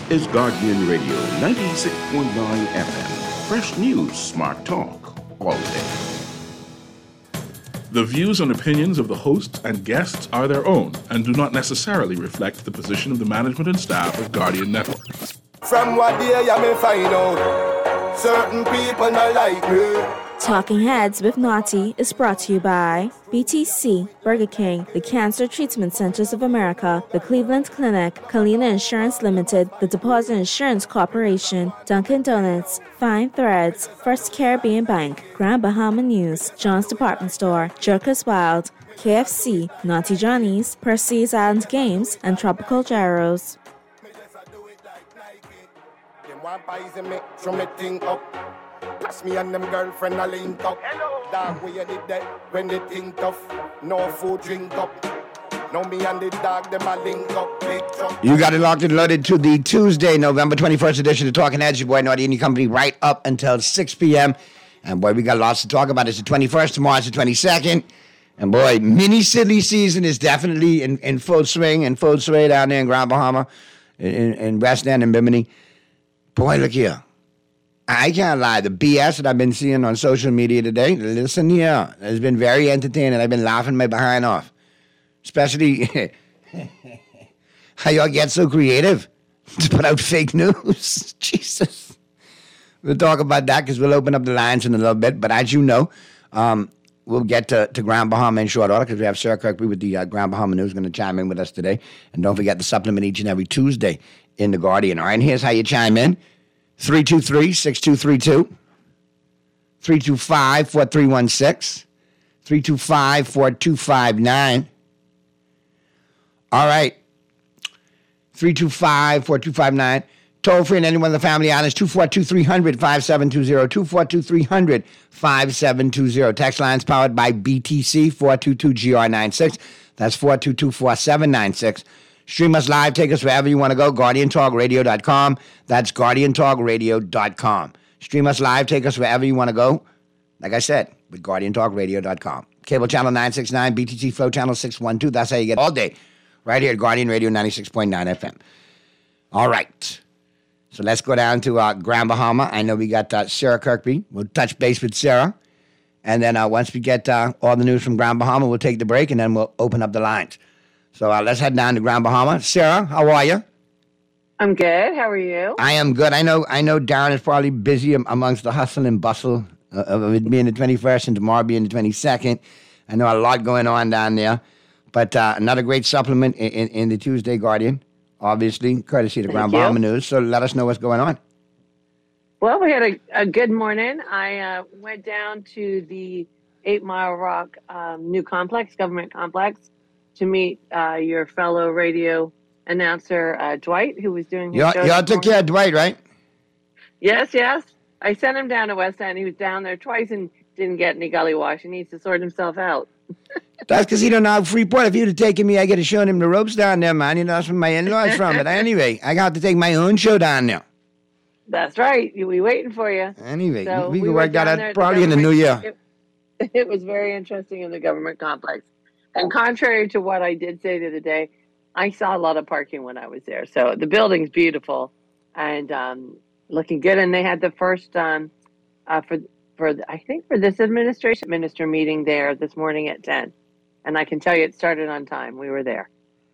is Guardian Radio 96.9 FM. Fresh news, smart talk, all day. The views and opinions of the hosts and guests are their own and do not necessarily reflect the position of the management and staff of Guardian Network. From what day you may find out, certain people not like me. Talking Heads with Naughty is brought to you by BTC, Burger King, the Cancer Treatment Centers of America, the Cleveland Clinic, Kalina Insurance Limited, the Deposit Insurance Corporation, Dunkin' Donuts, Fine Threads, First Caribbean Bank, Grand Bahama News, John's Department Store, Jerkers Wild, KFC, Naughty Johnny's, Percy's Island Games, and Tropical Gyros. Plus me and them girlfriend a link up. Dog, where you did that when they think tough. No food, drink up. No me and the dog, them a link up. Big truck. You got it locked and loaded to the Tuesday, November 21st edition of Talking Heads. Your boy Naughty and your company right up until 6 p.m. And boy, we got lots to talk about. It's the 21st, tomorrow's the 22nd. And boy, mini silly season is definitely in full swing and full sway down there in Grand Bahama, in West End and Bimini. Boy, look here. I can't lie. The BS that I've been seeing on social media today, listen here, has been very entertaining. I've been laughing my behind off. Especially how y'all get so creative to put out fake news. Jesus. We'll talk about that because we'll open up the lines in a little bit. But as you know, we'll get to Grand Bahama in short order because we have Sarah Kirkby with the Grand Bahama News going to chime in with us today. And don't forget the supplement each and every Tuesday in The Guardian. All right, and here's how you chime in. 323-6232, 325-4316, 325-4259. All right, 325-4259. Toll free and anyone in the family islands, 242-300-5720, 242-300-5720. Text lines powered by BTC, 422-GR96. That's 422-4796. Stream us live. Take us wherever you want to go. GuardianTalkRadio.com. That's GuardianTalkRadio.com. Stream us live. Take us wherever you want to go. Like I said, with GuardianTalkRadio.com. Cable channel 969, BTT Flow channel 612. That's how you get all day. Right here at Guardian Radio 96.9 FM. All right. So let's go down to Grand Bahama. I know we got Sarah Kirkby. We'll touch base with Sarah. And then once we get all the news from Grand Bahama, we'll take the break and then we'll open up the lines. So let's head down to Grand Bahama. Sarah, how are you? I'm good. How are you? I am good. I know Darren is probably busy amongst the hustle and bustle of it being the 21st and tomorrow being the 22nd. I know a lot going on down there. But another great supplement in the Tuesday Guardian, obviously, courtesy of the Grand Bahama News. So let us know what's going on. Well, we had a good morning. I went down to the 8 Mile Rock new complex, government complex, to meet your fellow radio announcer, Dwight, who was doing his show. Y'all took care of Dwight, right? Yes. I sent him down to West End. He was down there twice and didn't get any gully wash. He needs to sort himself out. That's because he don't know how Freeport. If you'd have taken me, I could have shown him the ropes down there, man. You know, that's where my in-laws from. But anyway, I got to take my own show down there. That's right. We waiting for you. Anyway, so we can work that out probably in the new year. It was very interesting in the government complex. And contrary to what I did say the other day, I saw a lot of parking when I was there. So the building's beautiful and looking good. And they had the first, for this administration minister meeting there this morning at 10. And I can tell you it started on time. We were there.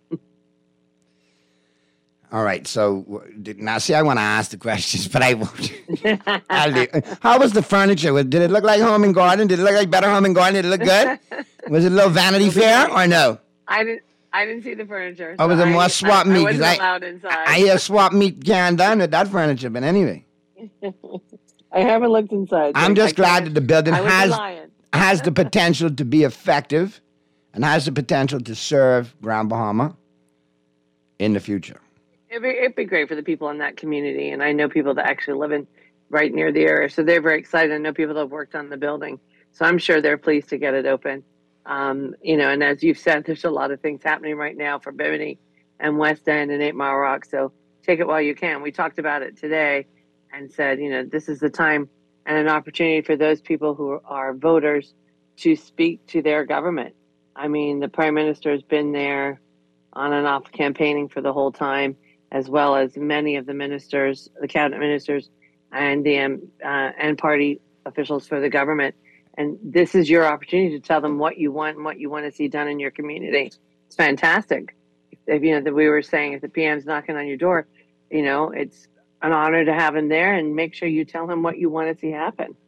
All right. So now, see, I want to ask the questions, but I won't. How was the furniture? Did it look like Home and Garden? Did it look like Better Home and Garden? Did it look good? Was it a little Vanity Fair or no? I didn't see the furniture. So was it more swap meet? I wasn't allowed inside. I hear swap meet can done with that furniture, but anyway. I haven't looked inside. I'm just glad that the building has the potential to be effective and has the potential to serve Grand Bahama in the future. It'd be great for the people in that community, and I know people that actually live right near the area, so they're very excited. I know people that have worked on the building, so I'm sure they're pleased to get it open. And as you've said, there's a lot of things happening right now for Bimini and West End and 8 Mile Rock, so take it while you can. We talked about it today and said, this is the time and an opportunity for those people who are voters to speak to their government. I mean, the Prime Minister has been there on and off campaigning for the whole time. as well as many of the ministers, the cabinet ministers, and the and party officials for the government. And this is your opportunity to tell them what you want and what you want to see done in your community. It's fantastic. If that we were saying, if the PM's knocking on your door, it's an honor to have him there, and make sure you tell him what you want to see happen.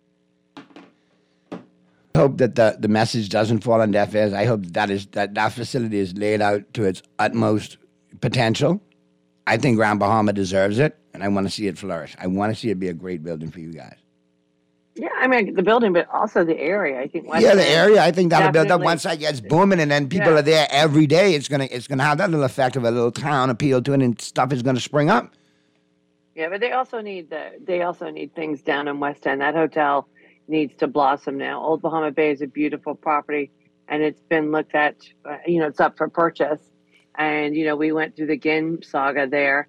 I hope that the message doesn't fall on deaf ears. I hope that facility is laid out to its utmost potential. I think Grand Bahama deserves it, and I want to see it flourish. I want to see it be a great building for you guys. Yeah, I mean the building, but also the area. I think. The area. I think that'll build up once that gets booming, and then people are there every day. It's gonna have that little effect of a little town appeal to it, and stuff is gonna spring up. Yeah, but they also need things down in West End. That hotel needs to blossom now. Old Bahama Bay is a beautiful property, and it's been looked at. It's up for purchase, and we went through the Ginn saga there.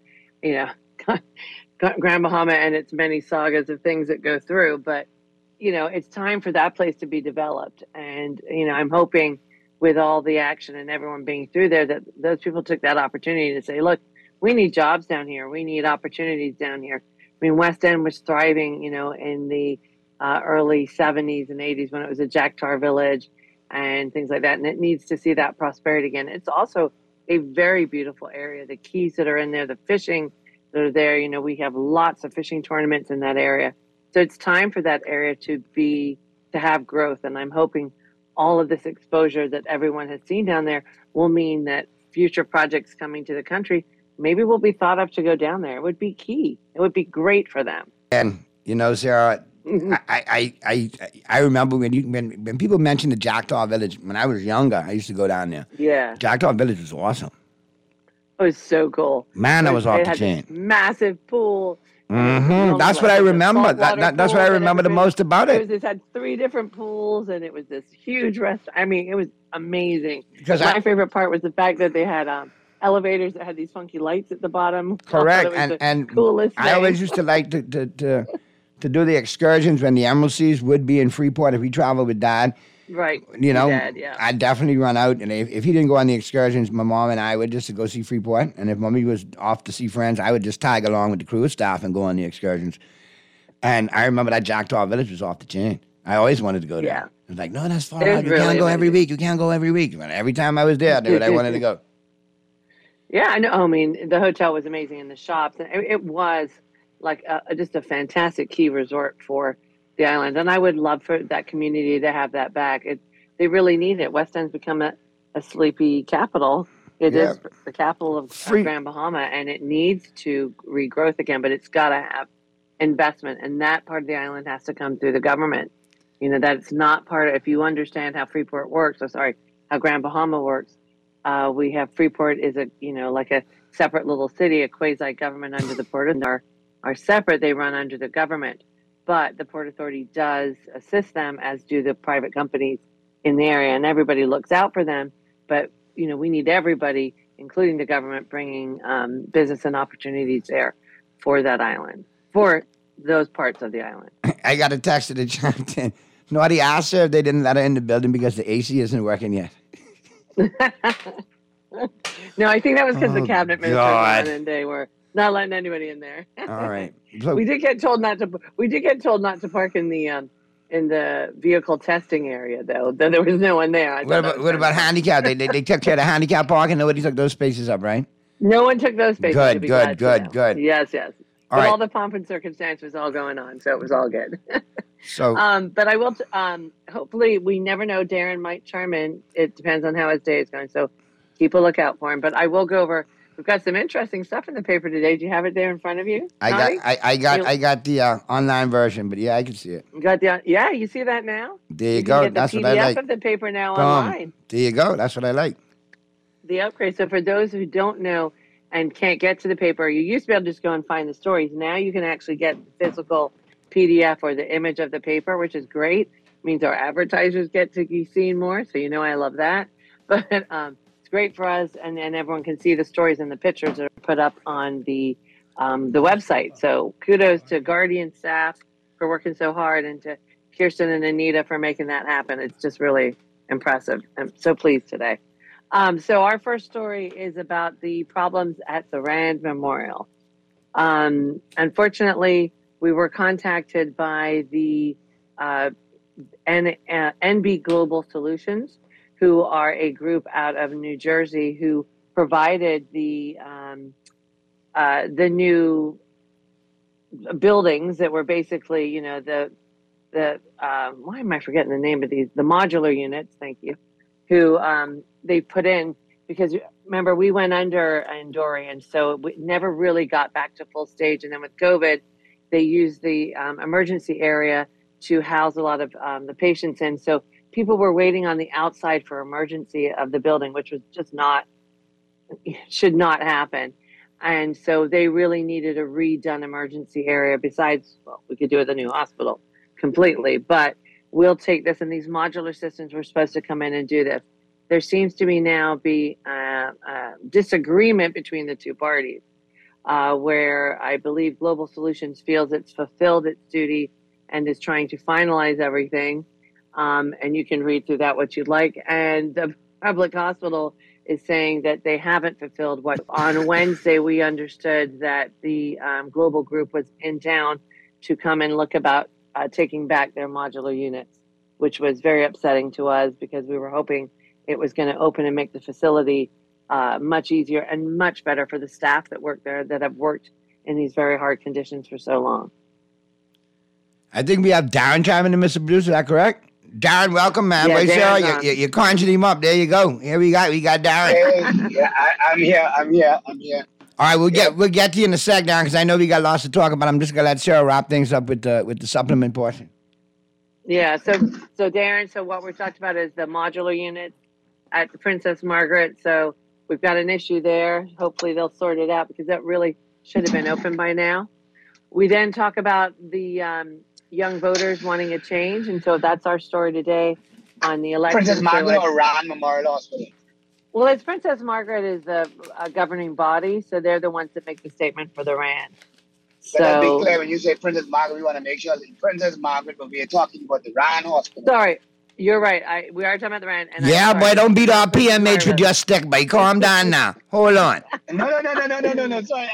Grand Bahama and its many sagas of things that go through, but it's time for that place to be developed. And I'm hoping with all the action and everyone being through there that those people took that opportunity to say, look, we need jobs down here, we need opportunities down here. I mean, West End was thriving in the early 70s and 80s when it was a Jack Tar village and things like that, and it needs to see that prosperity again. It's also a very beautiful area. The keys that are in there, the fishing that are there, we have lots of fishing tournaments in that area. So it's time for that area to have growth. And I'm hoping all of this exposure that everyone has seen down there will mean that future projects coming to the country maybe will be thought of to go down there. It would be key. It would be great for them. And Sarah, I remember when people mentioned the Jack Tar Village when I was younger. I used to go down there. Yeah, Jack Tar Village was awesome. It was so cool. Man, that was off the chain. Massive pool. Mm-hmm. That's what I remember. That's what I remember the most about it. It had 3 different pools, and it was this huge restaurant. I mean, it was amazing. Because my favorite part was the fact that they had elevators that had these funky lights at the bottom. Correct, and coolest thing. I always used to like to do the excursions when the Emerald Seas would be in Freeport if we traveled with Dad. Right. Dad, yeah. I'd definitely run out, and if he didn't go on the excursions, my mom and I would just to go see Freeport, and if Mommy was off to see friends, I would just tag along with the cruise staff and go on the excursions. And I remember that Jack Tar Village was off the chain. I always wanted to go there. Yeah. I was like, no, that's far out. You can't go every week. You can't go every week. But every time I was there, I wanted to go. Yeah, I know. I mean, the hotel was amazing, and the shops, and it was like just a fantastic key resort for the island, and I would love for that community to have that back. They really need it. West End's become a sleepy capital. It is the capital of Grand Bahama, and it needs to regrowth again, but it's got to have investment, and that part of the island has to come through the government. That it's not part of, if you understand how Freeport works, how Grand Bahama works, we have Freeport is like a separate little city, a quasi-government under the Port Authority are separate. They run under the government. But the Port Authority does assist them, as do the private companies in the area, and everybody looks out for them. But, we need everybody, including the government, bringing business and opportunities there for that island, for those parts of the island. I got a text to the chat. Naughty asked her if they didn't let her in the building because the AC isn't working yet. No, I think that was because the cabinet ministers went and they were not letting anybody in there. All right. So, we did get told not to park in the vehicle testing area, though. There was no one there. What about handicap? They took care of the handicap parking. Nobody took those spaces up, right? No one took those spaces. Good. Yes. All the pomp and circumstance was all going on, so it was all good. So, but I will. Hopefully, we never know. Darren might chime in. It depends on how his day is going. So, keep a lookout for him. But I will go over. We've got some interesting stuff in the paper today. Do you have it there in front of you? I got the online version, but yeah, I can see it. You see that now? There you go. That's what I like. PDF of the paper now online. There you go. That's what I like. The upgrade. So for those who don't know and can't get to the paper, you used to be able to just go and find the stories. Now you can actually get the physical PDF or the image of the paper, which is great. It means our advertisers get to be seen more. So I love that. But it's great for us, and everyone can see the stories and the pictures that are put up on the website. So kudos to Guardian staff for working so hard, and to Kirsten and Anita for making that happen. It's just really impressive. I'm so pleased today. So our first story is about the problems at the Rand Memorial. Unfortunately, we were contacted by the NB Global Solutions, who are a group out of New Jersey who provided the new buildings that were basically, you know, the why am I forgetting the name of these? The modular units. Thank you. Who they put in, because remember we went under in Dorian, so we never really got back to full stage. And then with COVID, they used the emergency area to house a lot of the patients in. So people were waiting on the outside for emergency of the building, which was just should not happen. And so they really needed a redone emergency area. Besides, well, we could do it at the new hospital completely, but we'll take this. And these modular systems were supposed to come in and do this. There seems to now be disagreement between the two parties, where I believe Global Solutions feels it's fulfilled its duty and is trying to finalize everything. And you can read through that what you'd like. And the public hospital is saying that they haven't fulfilled what. On Wednesday, we understood that the global group was in town to come and look about taking back their modular units, which was very upsetting to us because we were hoping it was going to open and make the facility much easier and much better for the staff that work there, that have worked in these very hard conditions for so long. I think we have Darren chiming in, Mr. Producer. Is that correct? Darren, welcome, man. Yeah, Wait, Sarah, you conjured him up. There you go. Here we got Darren. Hey, yeah, I'm here. All right, we'll get to you in a sec, Darren, because I know we got lots to talk about. I'm just gonna let Sarah wrap things up with the supplement portion. Yeah. So Darren. So what we're talking about is the modular units at the Princess Margaret. So we've got an issue there. Hopefully they'll sort it out because that really should have been open by now. We then talk about the young voters wanting a change, and so that's our story today on the election. Princess Margaret or Rand Memorial Hospital? Well, it's Princess Margaret is the governing body, so they're the ones that make the statement for the Rand. So be clear, when you say Princess Margaret, we want to make sure that Princess Margaret, but we are talking about the Rand Hospital. Sorry, you're right. We are talking about the Rand. And yeah, boy, don't beat our PMH with your stick, boy. Calm down now. Hold on. No. Sorry,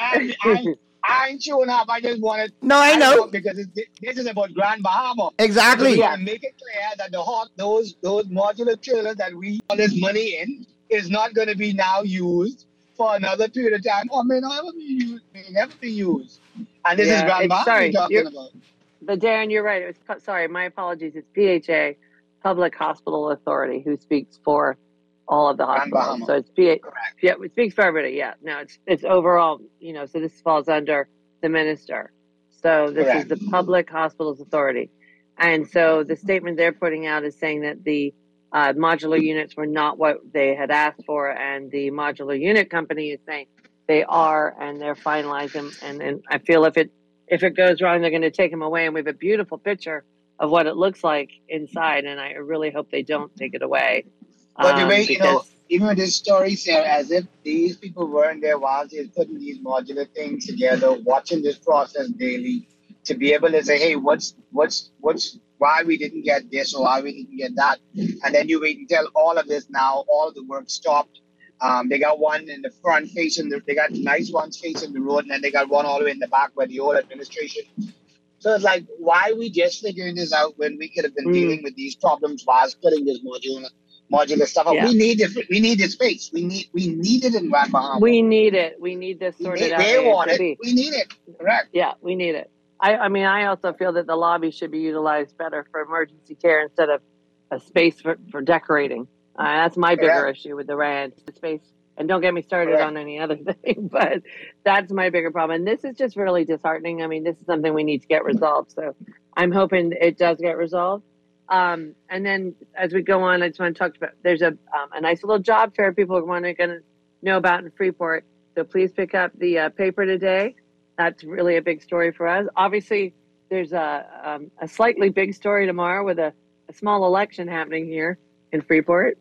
I ain't chewing up. I just wanted. No, I know. Because this is about Grand Bahama. Exactly. We want to make it clear that those modular trailers that we all this money in is not going to be now used for another period of time, or may never be used. And this is Grand Bahama we're talking about. But Darren, you're right. Sorry, my apologies. It's PHA, Public Hospital Authority, who speaks for all of the hospitals. So it's yeah, it speaks for everybody. Yeah, no, it's overall, you know, so this falls under the minister. So this is the Public Hospitals Authority. And so the statement they're putting out is saying that the modular units were not what they had asked for, and the modular unit company is saying they are, and they're finalizing. And I feel if it goes wrong, they're going to take them away. And we have a beautiful picture of what it looks like inside, and I really hope they don't take it away. But the way, even with this story, Sarah, as if these people weren't there while they're putting these modular things together, watching this process daily, to be able to say, hey, what's why we didn't get this or why we didn't get that, and then you wait until all of this now, all the work stopped. They got one in the front facing, they got nice ones facing the road, and then they got one all the way in the back where the old administration. So it's like, why are we just figuring this out when we could have been dealing with these problems while putting this modular stuff up? Yeah. We need this space. We need it in Grand Bahama. We need it. We need this sorted out. They want it. We need it. Correct. Yeah, we need it. I mean, I also feel that the lobby should be utilized better for emergency care instead of a space for decorating. That's my bigger issue with the Rand space. And don't get me started on any other thing, but that's my bigger problem. And this is just really disheartening. I mean, this is something we need to get resolved. So I'm hoping it does get resolved. And then as we go on, I just want to talk about, there's a nice little job fair people are going to know about in Freeport. So please pick up the paper today. That's really a big story for us. Obviously, there's a slightly big story tomorrow with a small election happening here in Freeport.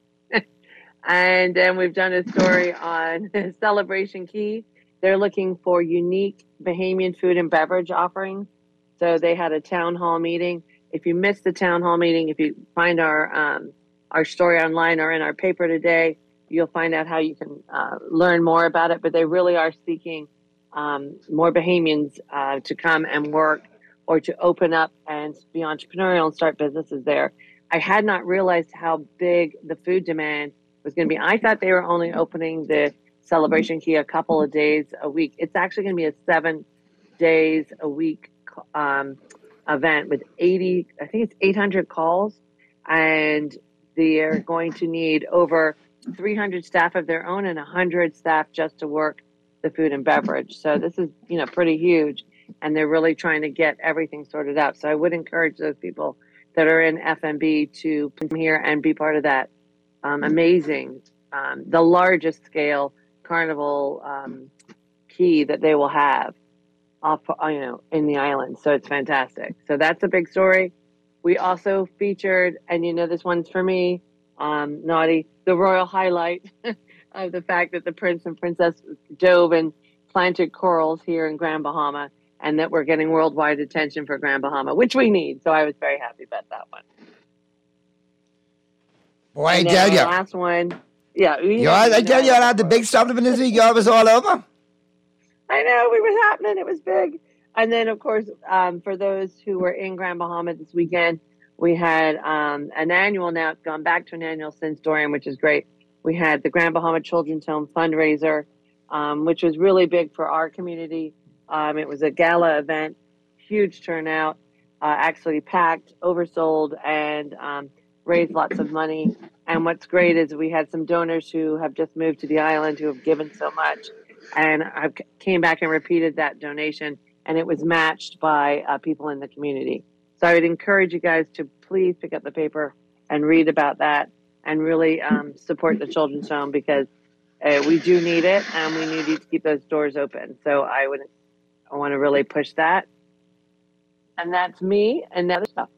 And then we've done a story on Celebration Key. They're looking for unique Bahamian food and beverage offerings. So they had a town hall meeting. If you missed the town hall meeting, if you find our story online or in our paper today, you'll find out how you can learn more about it. But they really are seeking more Bahamians to come and work or to open up and be entrepreneurial and start businesses there. I had not realized how big the food demand was going to be. I thought they were only opening the Celebration Key a couple of days a week. It's actually going to be a 7 days a week event with 800 calls, and they're going to need over 300 staff of their own and 100 staff just to work the food and beverage. So this is, pretty huge, and they're really trying to get everything sorted out. So I would encourage those people that are in F&B to come here and be part of that amazing, the largest scale carnival key that they will have off, in the island. So it's fantastic. So that's a big story. We also featured, and this one's for me, Naughty, the royal highlight of the fact that the prince and princess dove and planted corals here in Grand Bahama, and that we're getting worldwide attention for Grand Bahama, which we need. So I was very happy about that one. Boy, I tell you. Last one. Yeah. I tell you, the big supplement this week, y'all was all over. I know, it was happening. It was big. And then, of course, for those who were in Grand Bahama this weekend, we had an annual, now it's gone back to an annual since Dorian, which is great. We had the Grand Bahama Children's Home fundraiser, which was really big for our community. It was a gala event, huge turnout, actually packed, oversold, and raised lots of money. And what's great is we had some donors who have just moved to the island who have given so much. And I came back and repeated that donation, and it was matched by people in the community. So I would encourage you guys to please pick up the paper and read about that and really support the Children's Home, because we do need it, and we need to keep those doors open. So I want to really push that. And that's me and other stuff.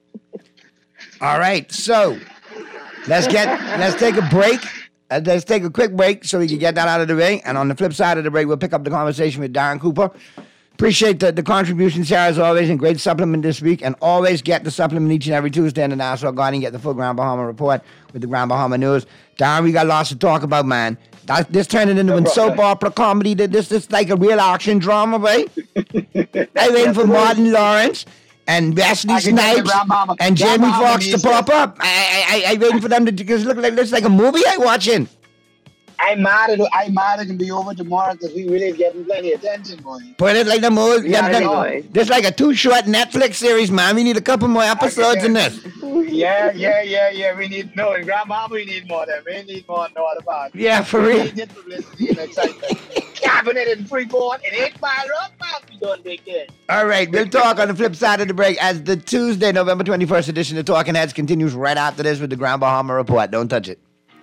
All right, so let's take a break. Let's take a quick break so we can get that out of the way. And on the flip side of the break, we'll pick up the conversation with Darren Cooper. Appreciate the contribution, Sarah, as always, and great supplement this week. And always get the supplement each and every Tuesday in the Nassau Guardian. Get the full Grand Bahama report with the Grand Bahama news. Darren, we got lots to talk about, man. This turning into a soap opera comedy. This like a real action drama, right? I'm waiting for Martin Lawrence and Wesley Snipes and Jamie Foxx to pop up. I waiting for them to, because it looks like a movie I'm watching. I'm mad it can be over tomorrow because we really getting plenty of attention, boy. Put it like the movie. This like a too short Netflix series, man. We need a couple more episodes in this. Yeah. We need in Grand Bahama we need more than we need more know about it. Yeah, for real. We need publicity and excitement. Cabinet in Freeport and 8 Mile Road, man. We don't take it. All right, we'll talk on the flip side of the break as the Tuesday, November 21st edition of Talking Heads continues right after this with the Grand Bahama report. Don't touch it.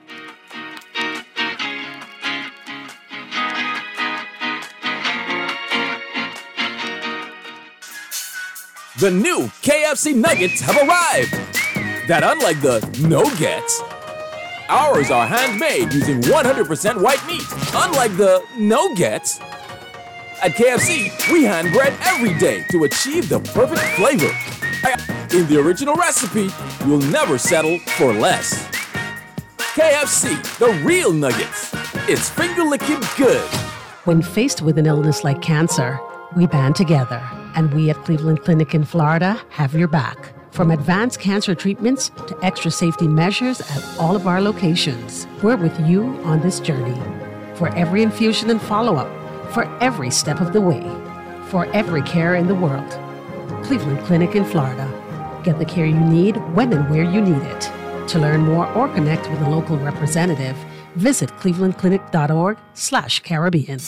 The new KFC Nuggets have arrived. That unlike the no-gets, ours are handmade using 100% white meat. Unlike the no-gets, at KFC, we hand bread every day to achieve the perfect flavor. In the original recipe, you'll never settle for less. KFC, the real nuggets. It's finger-licking good. When faced with an illness like cancer, we band together. And we at Cleveland Clinic in Florida have your back. From advanced cancer treatments to extra safety measures at all of our locations, we're with you on this journey. For every infusion and follow-up, for every step of the way, for every care in the world. Cleveland Clinic in Florida. Get the care you need when and where you need it. To learn more or connect with a local representative, visit clevelandclinic.org/Caribbean.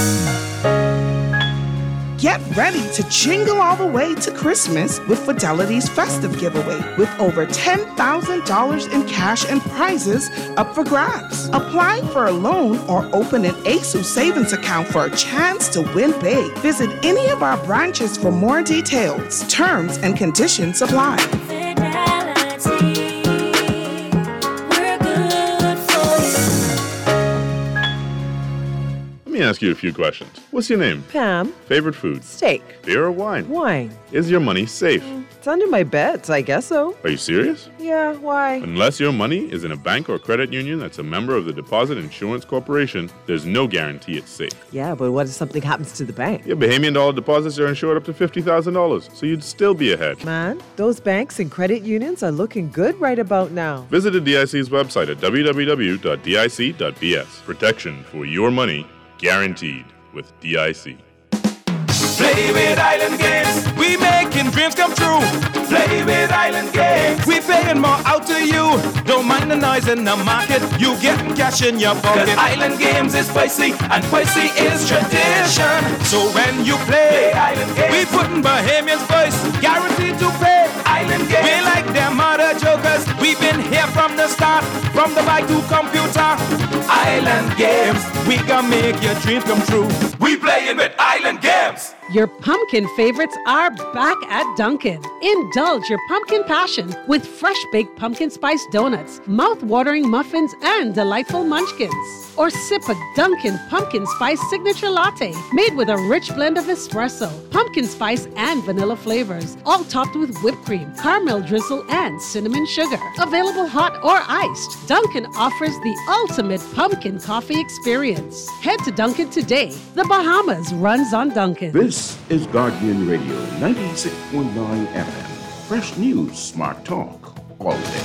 Get ready to jingle all the way to Christmas with Fidelity's festive giveaway with over $10,000 in cash and prizes up for grabs. Apply for a loan or open an ASU savings account for a chance to win big. Visit any of our branches for more details. Terms and conditions apply. Let me ask you a few questions. What's your name? Pam. Favorite food? Steak. Beer or wine? Wine. Is your money safe? It's under my bed, so I guess so. Are you serious? Yeah, why? Unless your money is in a bank or credit union that's a member of the Deposit Insurance Corporation, there's no guarantee it's safe. Yeah, but what if something happens to the bank? Your Bahamian dollar deposits are insured up to $50,000, so you'd still be ahead. Man, those banks and credit unions are looking good right about now. Visit the DIC's website at www.dic.bs. Protection for your money guaranteed with DIC. Play with Island Games, we making dreams come true. Play with Island Games, we paying more out to you. Don't mind the noise in the market, you getting cash in your pocket. 'Cause Island Games is spicy, and spicy is tradition. So when you play Island Games, we putting Bahamians first, guaranteed to pay. Island Games, we like them other jokers. We've been here from the start, from the bike to computer. Island Games, we can make your dreams come true. We playing with Island Games. Your pumpkin favorites are back at Dunkin'. Indulge your pumpkin passion with fresh baked pumpkin spice donuts, mouth-watering muffins, and delightful munchkins. Or sip a Dunkin' pumpkin spice signature latte made with a rich blend of espresso, pumpkin spice, and vanilla flavors, all topped with whipped cream, caramel drizzle, and cinnamon sugar. Available hot or iced, Dunkin' offers the ultimate pumpkin coffee experience. Head to Dunkin' today. The Bahamas runs on Dunkin'. This is Guardian Radio 96.9 FM. Fresh news, smart talk, all day.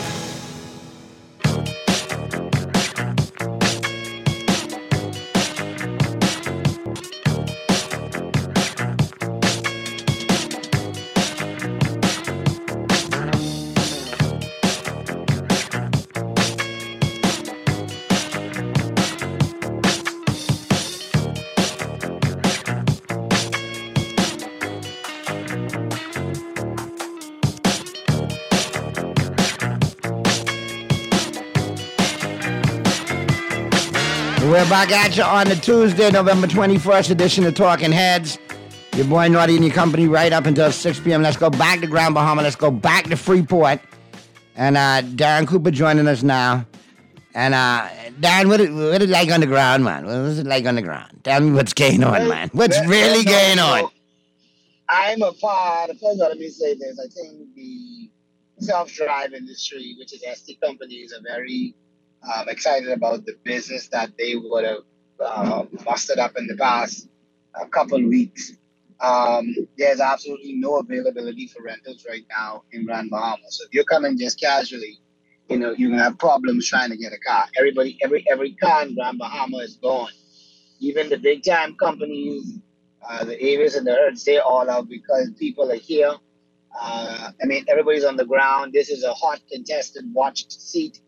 We're back at you on the Tuesday, November 21st edition of Talking Heads. Your boy Naughty and your company right up until 6 p.m. Let's go back to Grand Bahama. Let's go back to Freeport. And Darren Cooper joining us now. And Darren, what is it like on the ground, man? What is it like on the ground? Tell me what's going on, man. What's really going on? I'm a part, first of all, let me say this. I think the self-drive industry, which is ST companies, are very excited about the business that they would have mustered up in the past couple of weeks. There's absolutely no availability for rentals right now in Grand Bahama. So if you're coming just casually, you're gonna have problems trying to get a car. Every car in Grand Bahama is gone. Even the big time companies, the Avis and the Hertz, they're all out because people are here. Everybody's on the ground. This is a hot, contested, watched seat.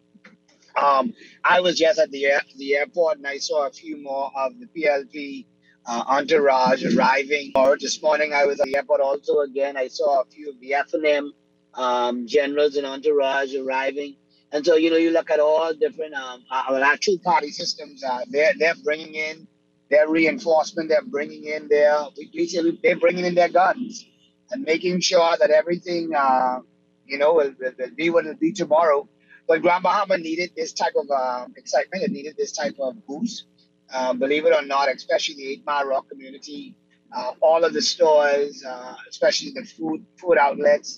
I was just at the airport and I saw a few more of the PLP entourage arriving. Or this morning I was at the airport also again. I saw a few of the F&M generals and entourage arriving. And so, you look at all different actual party systems. They're bringing in their reinforcement. They're bringing in they're bringing in their guns and making sure that everything, will be what it'll be tomorrow. But Grand Bahama needed this type of excitement. It needed this type of boost. Believe it or not, especially the 8 Mile Rock community, all of the stores, especially the food outlets,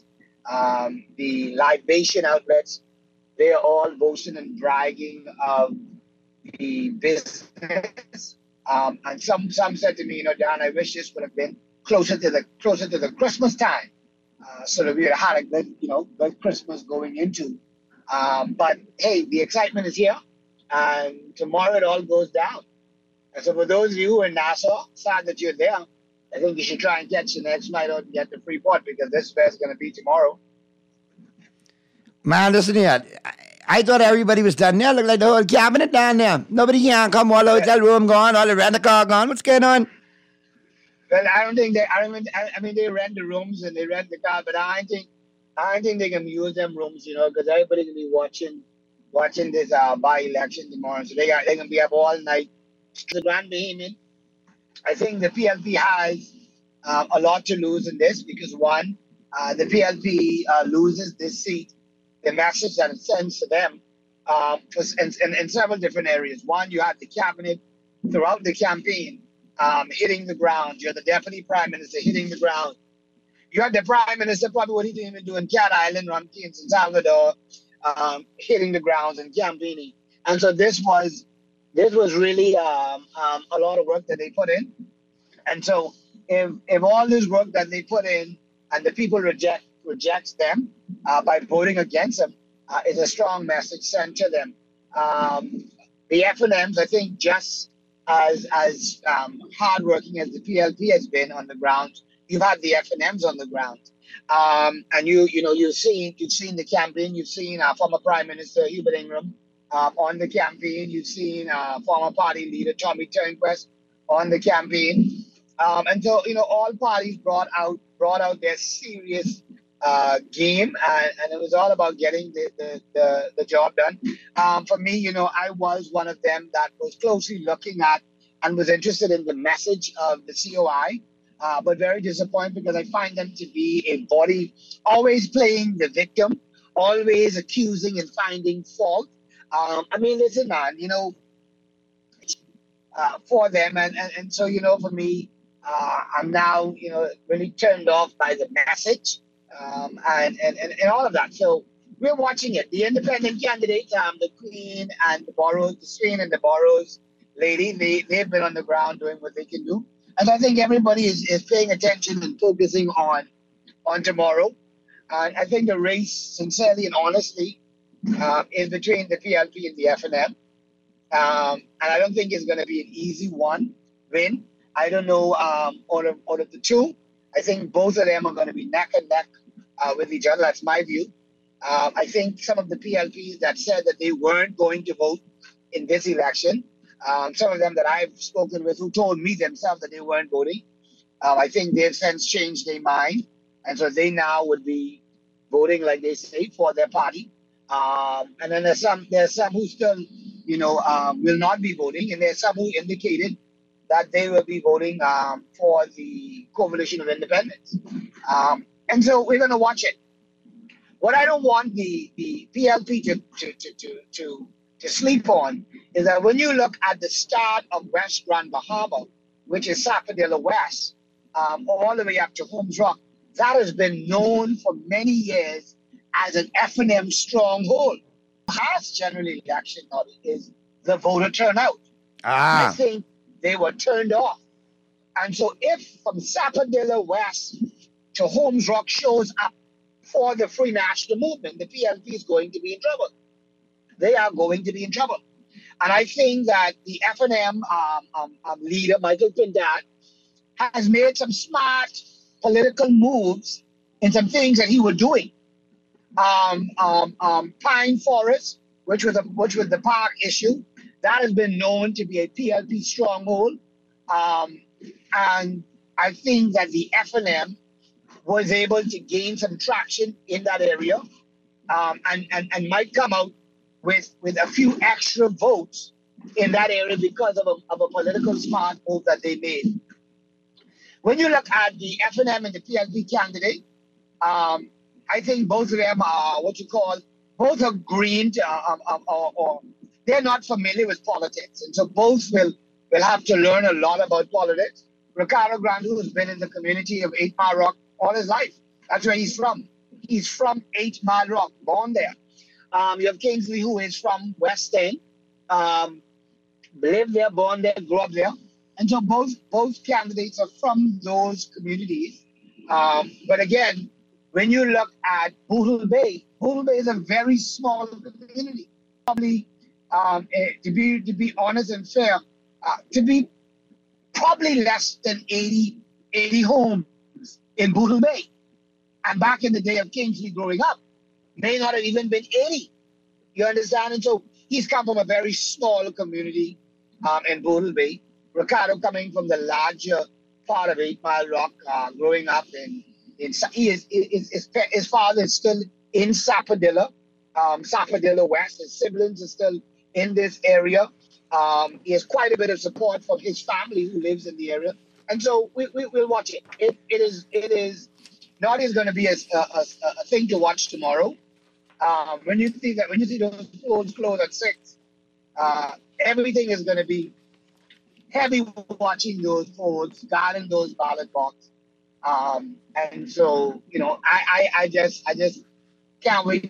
the libation outlets, they're all boasting and bragging of the business. And some said to me, Dan, I wish this would have been closer to the Christmas time, so that we had had a good Christmas going into. But hey, the excitement is here, and tomorrow it all goes down. And so for those of you who are in Nassau, sad that you're there. I think you should try and catch the next flight out and get to Freeport because this fair is going to be tomorrow. Man, listen here. I thought everybody was done there. Look like the whole cabinet down there. Nobody can come. All the hotel room gone. All the rent-a-car gone. What's going on? Well, I don't think they rent the rooms and they rent the car, but I think they can use them rooms, because everybody can be watching this by-election tomorrow. So they can be up all night. The Grand Bahamian, I think the PLP has a lot to lose in this because one, the PLP loses this seat. The message that it sends to them in several different areas. One, you have the cabinet throughout the campaign, hitting the ground. You're the deputy prime minister hitting the ground. You had the prime minister, probably what he didn't even do in Cat Island, Ron Keynes in Salvador, hitting the grounds and campaigning. And so this was really a lot of work that they put in. And so if all this work that they put in and the people rejects them by voting against them, is a strong message sent to them. The FNMs, I think, just as hardworking as the PLP has been on the ground, you've had the FNMs on the ground, and you've seen the campaign. You've seen former Prime Minister Hubert Ingraham on the campaign. You've seen former party leader Tommy Turnquest on the campaign, and so all parties brought out their serious game, and it was all about getting the job done. For me, I was one of them that was closely looking at and was interested in the message of the COI. But very disappointed because I find them to be a body always playing the victim, always accusing and finding fault. Listen, man, for them. And so, for me, I'm now, really turned off by the message and all of that. So we're watching it. The independent candidates, the Queen and the Boroughs, the Swain and the Boroughs lady, they've been on the ground doing what they can do. And I think everybody is paying attention and focusing on tomorrow. I think the race, sincerely and honestly, is between the PLP and the FNM. And I don't think it's going to be an easy win. I don't know out of the two. I think both of them are going to be neck and neck with each other. That's my view. I think some of the PLPs that said that they weren't going to vote in this election, some of them that I've spoken with who told me themselves that they weren't voting, I think they've since changed their mind. And so they now would be voting, like they say, for their party. And then there's some who still, will not be voting. And there's some who indicated that they will be voting for the Coalition of Independents. And so we're going to watch it. What I don't want the PLP to sleep on is that when you look at the start of West Grand Bahama, which is Sapodilla West, all the way up to Holmes Rock, that has been known for many years as an FNM stronghold. Has generally election is the voter turnout. I think they were turned off. And so if from Sapodilla West to Holmes Rock shows up for the Free National Movement, the PLP is going to be in trouble. They are going to be in trouble. And I think that the FNM leader, Michael Pindad, has made some smart political moves in some things that he was doing. Pine Forest, which was the park issue, that has been known to be a PLP stronghold. And I think that the FNM was able to gain some traction in that area and might come out with a few extra votes in that area because of a political smart move that they made. When you look at the FNM and the PLP candidate, I think both of them are both are green or they're not familiar with politics. And so both will have to learn a lot about politics. Ricardo Grandu has been in the community of 8 Mile Rock all his life. That's where he's from. He's from 8 Mile Rock, born there. You have Kingsley, who is from West End, lived there, born there, grew up there. And so both candidates are from those communities. But again, when you look at Bootle Bay is a very small community. Probably, to be honest and fair, to be probably less than 80 homes in Bootle Bay. And back in the day of Kingsley growing up, may not have even been 80. You understand? And so he's come from a very small community in Bootle Bay. Ricardo coming from the larger part of 8 Mile Rock, growing up his father is still in Sapodilla, Sapodilla West. His siblings are still in this area. He has quite a bit of support from his family who lives in the area. And so we'll watch it. It is not going to be a thing to watch tomorrow. When you see those polls close at 6, everything is going to be heavy watching those votes, guarding those ballot boxes. And so, I just can't wait.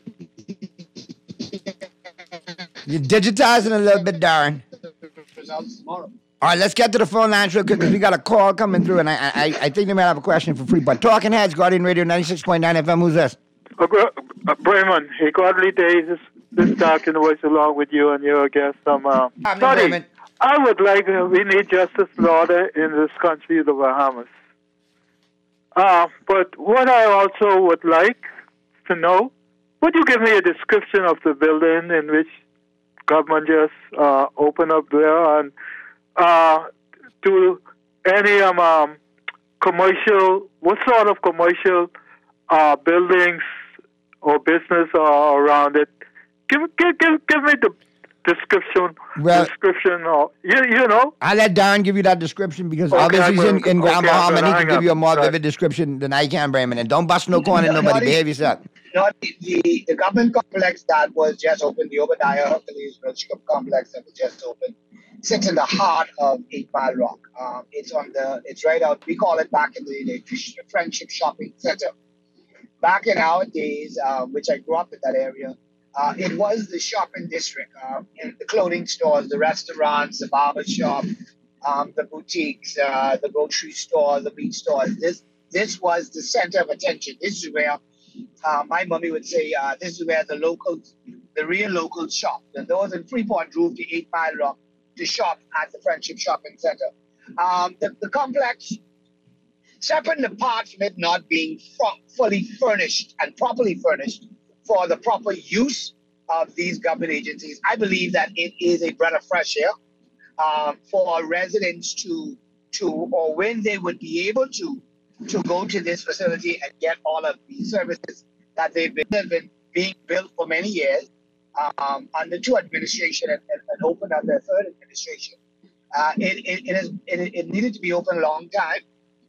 You're digitizing a little bit, Darren. Results tomorrow. All right, let's get to the phone lines real quick because we got a call coming through, and I think they might have a question for free. But Talking Heads, Guardian Radio 96.9 FM, who's this? Brayman, hey, godly days. This dark in the voice along with you and your guest. Sorry, I would like, we need justice and order in this country, the Bahamas. But what I also would like to know, would you give me a description of the building in which government just opened up there, and to any commercial, what sort of commercial buildings or business are around it? Give me the description. Well, or you know. I'll let Darren give you that description because obviously he's in Grand Bahama and he can give you a more vivid description than I can, Brayman. And don't bust no corner in nobody. Behave yourself. The government complex that was just opened, the Obadiah Hercules Milshkup complex that was just opened, sits in the heart of 8 Mile Rock. It's right out, we call it back in the Friendship Shopping Center. Back in our days, which I grew up in that area, it was the shopping district, in the clothing stores, the restaurants, the barber shop, the boutiques, the grocery store, the meat stores. This was the center of attention. This is where my mommy would say, this is where the real locals shop. And those in Freeport drove to 8 Mile Rock to shop at the Friendship Shopping Center. The complex, separate and apart from it not being fully furnished and properly furnished for the proper use of these government agencies, I believe that it is a breath of fresh air for residents to or when they would be able to go to this facility and get all of these services that they've been being built for many years under 2 administration and open under 3rd administration. It needed to be open a long time.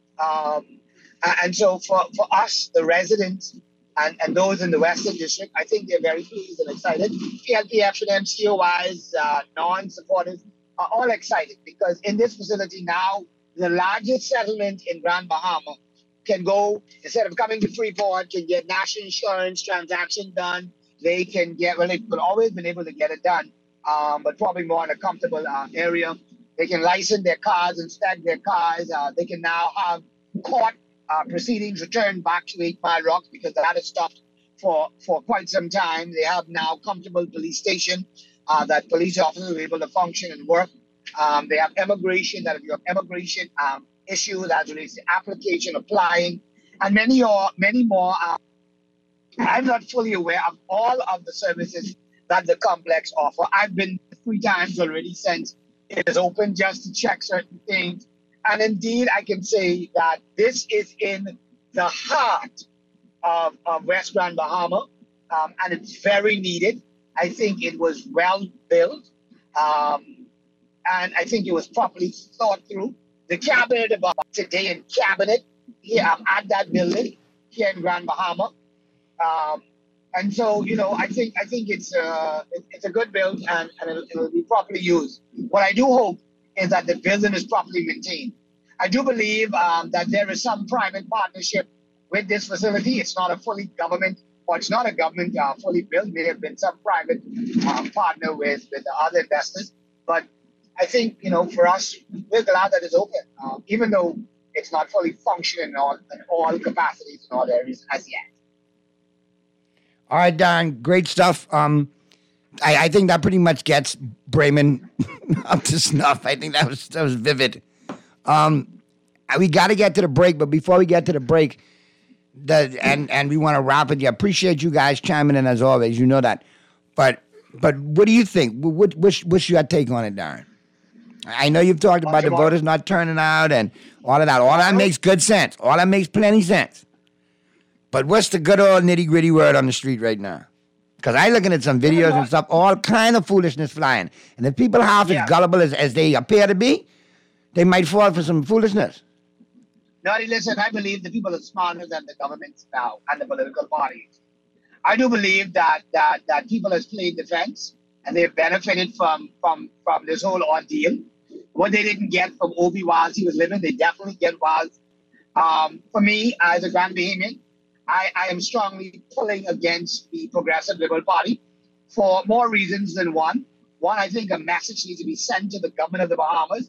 And so for us, the residents and those in the Western District, I think they're very pleased and excited. PLPF and MCOIs, non-supporters are all excited because in this facility now, the largest settlement in Grand Bahama can go, instead of coming to Freeport, can get national insurance transaction done. They can get, well, they've always been able to get it done, but probably more in a comfortable area. They can license their cars, inspect their cars. They can now have court proceedings returned back to 8 Mile Rock because that is stopped for quite some time. They have now comfortable police station that police officers are able to function and work. They have immigration, that if you have immigration issues as relates to application, applying, and many more. I'm not fully aware of all of the services that the complex offer. I've been 3 times already since it is open just to check certain things. And indeed, I can say that this is in the heart of West Grand Bahama, and it's very needed. I think it was well built, and I think it was properly thought through. The cabinet of today in cabinet here at that building here in Grand Bahama, and so I think it's a good build and it'll be properly used. What I do hope is that the building is properly maintained. I do believe that there is some private partnership with this facility. It's not a fully government, or it's not a government fully built. There have been some private partner with the other investors. But I think, for us, we're glad that it's open, even though it's not fully functioning in all capacities in all areas as yet. All right, Darren, great stuff. I think that pretty much gets Brayman up to snuff. I think that was vivid. We got to get to the break, but before we get to the break, and we want to wrap it. I appreciate you guys chiming in as always. You know that. But what do you think? What's your take on it, Darren? I know you've talked about the voters not turning out and all of that. All that makes good sense. All that makes plenty sense. But what's the good old nitty-gritty word on the street right now? Because I'm looking at some videos and stuff, all kind of foolishness flying. And if people are half as gullible as they appear to be, they might fall for some foolishness. No, listen, I believe the people are smarter than the governments now and the political parties. I do believe that people have played defense and they've benefited from this whole ordeal. what they didn't get from Obi whilst he was living, they definitely get whilst. For me, as a Grand Bahamian, I am strongly pulling against the Progressive Liberal Party for more reasons than one. One, I think a message needs to be sent to the government of the Bahamas.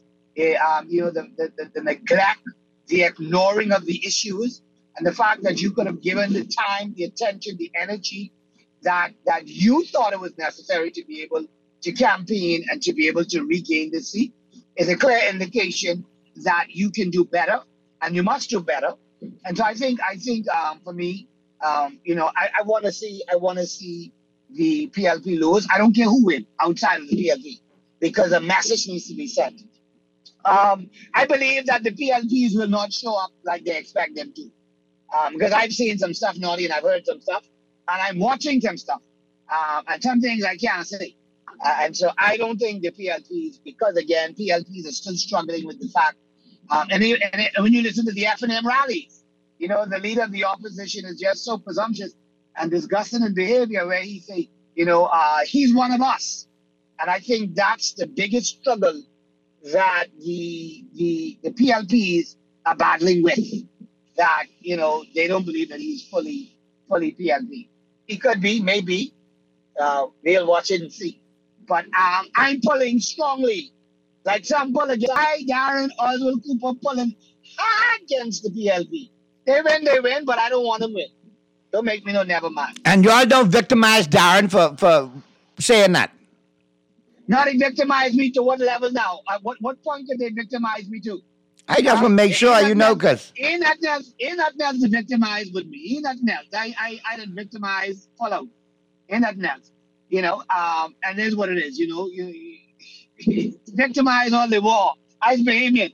The neglect, the ignoring of the issues, and the fact that you could have given the time, the attention, the energy that you thought it was necessary to be able to campaign and to be able to regain the seat is a clear indication that you can do better and you must do better. And so I think for me, I want to see the PLP lose. I don't care who wins outside of the PLP because a message needs to be sent. I believe that the PLPs will not show up like they expect them to. Because I've seen some stuff, Naughty, and I've heard some stuff, and I'm watching some stuff. And some things I can't say. And so I don't think the PLPs, because again, PLPs are still struggling with the fact, and when you listen to the F&M rallies, the leader of the opposition is just so presumptuous and disgusting in behavior where he say, he's one of us. And I think that's the biggest struggle that the PLPs are battling with. That, they don't believe that he's fully PLP. He could be, maybe. We'll watch it and see. But I'm pulling strongly. Like some pull against Darren Oswald Cooper pulling hard against the PLP. They win, but I don't want them win. Don't make me never mind. And y'all don't victimize Darren for saying that? No, they victimize me to what level now? What point did they victimize me to? I just want to make sure, because... Ain't nothing else to victimize with me. Ain't nothing else. I didn't victimize Fallout. Ain't nothing else. And here's what it is. You victimize all the war. I'm Bahamian.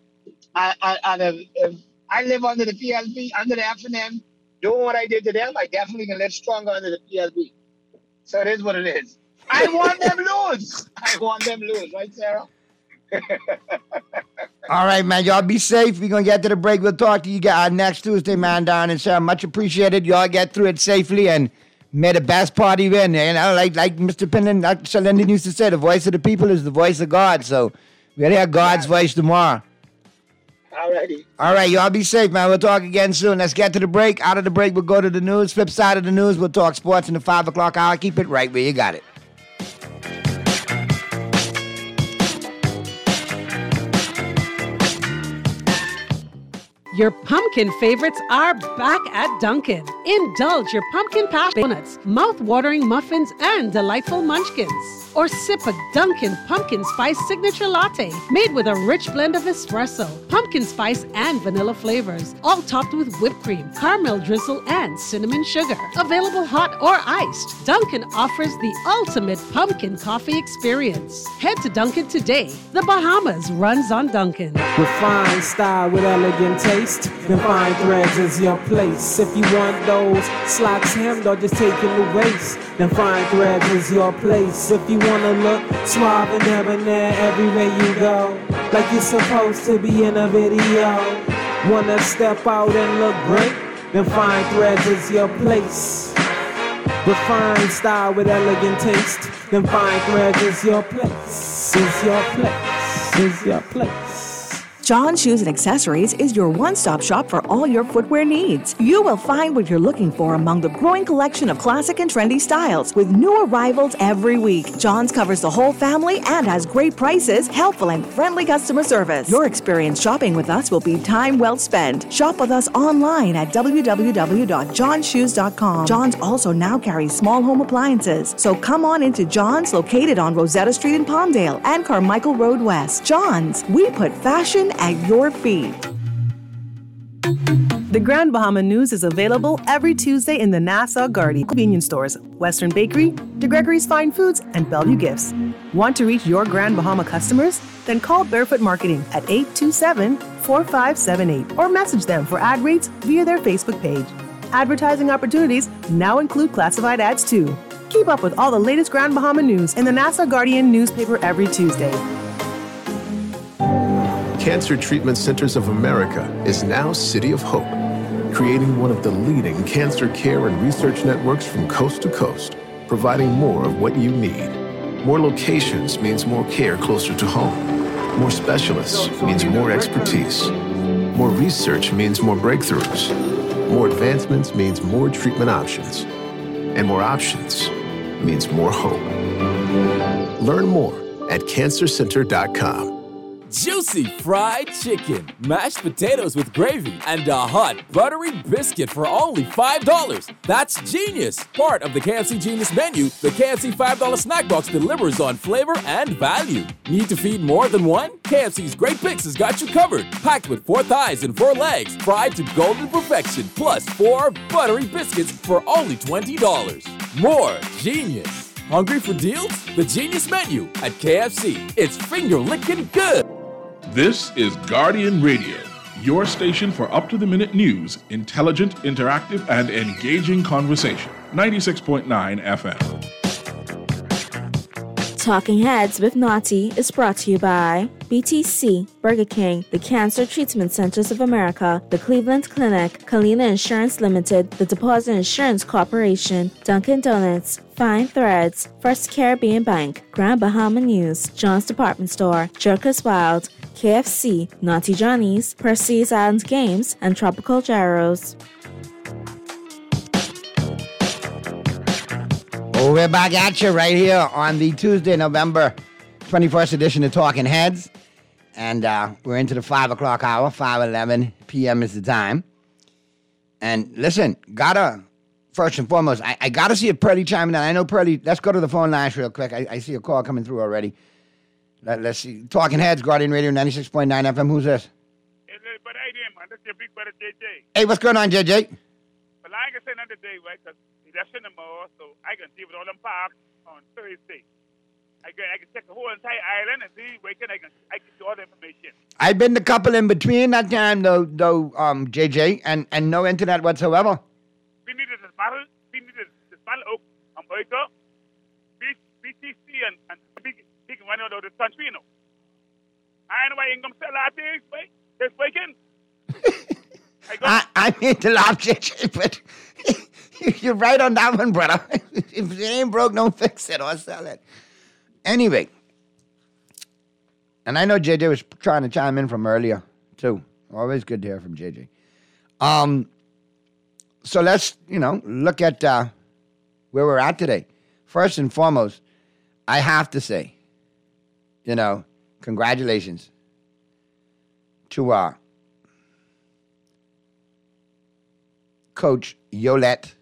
I live under the PLP, under the F&M. Doing what I did to them, I definitely can live stronger under the PLP. So it is what it is. I want them lose. Right, Sarah? All right, man. Y'all be safe. We're going to get to the break. We'll talk to you guys next Tuesday, man, Darren and Sarah. Much appreciated. Y'all get through it safely and may the best party win. Like Mr. Pinnan, Dr. Linden used to say, the voice of the people is the voice of God. So we'll hear God's voice tomorrow. Alrighty. All right, y'all be safe, man. We'll talk again soon. Let's get to the break. Out of the break, we'll go to the news. Flip side of the news, we'll talk sports in the 5 o'clock hour. Keep it right where you got it. Your pumpkin favorites are back at Dunkin'. Indulge your pumpkin patch donuts, mouth-watering muffins, and delightful munchkins. Or sip a Dunkin' Pumpkin Spice Signature Latte made with a rich blend of espresso, pumpkin spice, and vanilla flavors, all topped with whipped cream, caramel drizzle, and cinnamon sugar. Available hot or iced, Dunkin' offers the ultimate pumpkin coffee experience. Head to Dunkin' today. The Bahamas runs on Dunkin'. Refined style with elegant taste, then fine threads is your place. If you want those slacks hemmed or just taking the waist, then fine threads is your place. If you wanna look suave and debonair everywhere you go, like you're supposed to be in a video, wanna step out and look great, then fine threads is your place. Refined style with elegant taste, then fine threads is your place. Is your place. Is your place. John Shoes and Accessories is your one-stop shop for all your footwear needs. You will find what you're looking for among the growing collection of classic and trendy styles with new arrivals every week. John's covers the whole family and has great prices, helpful and friendly customer service. Your experience shopping with us will be time well spent. Shop with us online at www.johnshoes.com. John's also now carries small home appliances. So come on into John's, located on Rosetta Street in Palmdale and Carmichael Road West. John's, we put fashion at your feet. The Grand Bahama News is available every Tuesday in the Nassau Guardian convenience stores, Western Bakery, DeGregory's Fine Foods, and Bellevue Gifts. Want to reach your Grand Bahama customers? Then call Barefoot Marketing at 827-4578 or message them for ad rates via their Facebook page. Advertising opportunities now include classified ads too. Keep up with all the latest Grand Bahama news in the Nassau Guardian newspaper every Tuesday. Cancer Treatment Centers of America is now City of Hope, creating one of the leading cancer care and research networks from coast to coast, providing more of what you need. More locations means more care closer to home. More specialists means more expertise. More research means more breakthroughs. More advancements means more treatment options. And more options means more hope. Learn more at cancercenter.com. Juicy fried chicken, mashed potatoes with gravy, and a hot buttery biscuit for only $5. That's genius! Part of the KFC Genius menu, the KFC $5 snack box delivers on flavor and value. Need to feed more than one? KFC's Great Picks has got you covered. Packed with 4 thighs and 4 legs, fried to golden perfection, plus 4 buttery biscuits for only $20. More genius! Hungry for deals? The Genius Menu at KFC. It's finger-licking good. This is Guardian Radio, your station for up-to-the-minute news, intelligent, interactive, and engaging conversation. 96.9 FM. Talking Heads with Naughty is brought to you by BTC, Burger King, the Cancer Treatment Centers of America, the Cleveland Clinic, Kalina Insurance Limited, the Deposit Insurance Corporation, Dunkin' Donuts, Fine Threads, First Caribbean Bank, Grand Bahama News, John's Department Store, Jerkers Wild, KFC, Naughty Johnny's, Percy's Island Games, and Tropical Gyros. Oh, we're back at you right here on the Tuesday, November 21st edition of Talking Heads. And we're into the 5 o'clock hour, 5:11 p.m. is the time. And listen, first and foremost, I gotta see if Pearlie chiming in. I know Pearlie, let's go to the phone lines real quick. I see a call coming through already. Let's see. Talking Heads, Guardian Radio 96.9 FM. Who's this? Hey, but hey, man, that's your big brother, JJ. Hey, what's going on, JJ? Well, I ain't gonna say another day, right? Because that's cinema, so I can deal with all them parks on Thursday. I can check the whole entire island and see where I can do all the information. I've been to a couple in between that time, though, JJ, and no internet whatsoever. We needed this battle oak on Boyko, BTC, and big one out of the country, you know. I know why you ain't gonna sell that thing, right? This weekend. I mean to laugh, JJ, but you're right on that one, brother. If it ain't broke, don't fix it or sell it. Anyway, and I know JJ was trying to chime in from earlier, too. Always good to hear from JJ. So let's, look at where we're at today. First and foremost, I have to say, congratulations to Coach Yolette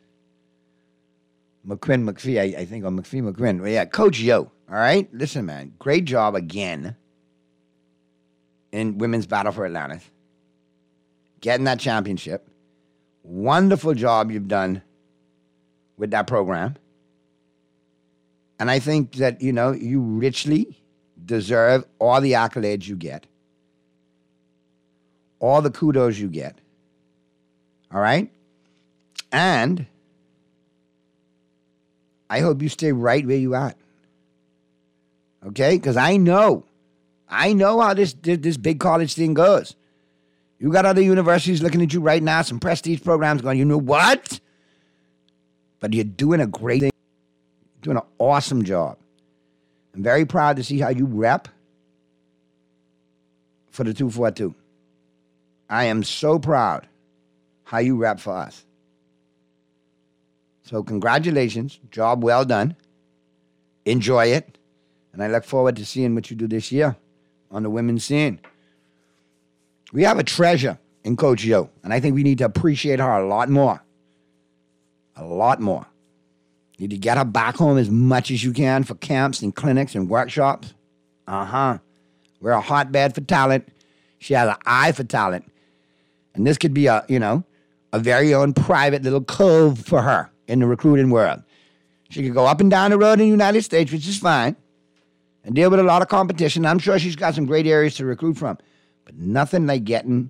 McPhee, I think, or McPhee. Well, yeah, Coach Yo, all right? Listen, man, great job again in Women's Battle for Atlantis. Getting that championship. Wonderful job you've done with that program. And I think that, you richly deserve all the accolades you get. All the kudos you get. All right? And I hope you stay right where you at. Okay? Because I know how this big college thing goes. You got other universities looking at you right now, some prestige programs going, you know what? But you're doing a great thing. You're doing an awesome job. I'm very proud to see how you rep for the 242. I am so proud how you rep for us. So congratulations. Job well done. Enjoy it. And I look forward to seeing what you do this year on the women's scene. We have a treasure in Coach Yo, and I think we need to appreciate her a lot more. A lot more. You need to get her back home as much as you can for camps and clinics and workshops. We're a hotbed for talent. She has an eye for talent. And this could be a very own private little cove for her in the recruiting world. She could go up and down the road in the United States, which is fine, and deal with a lot of competition. I'm sure she's got some great areas to recruit from. But nothing like getting,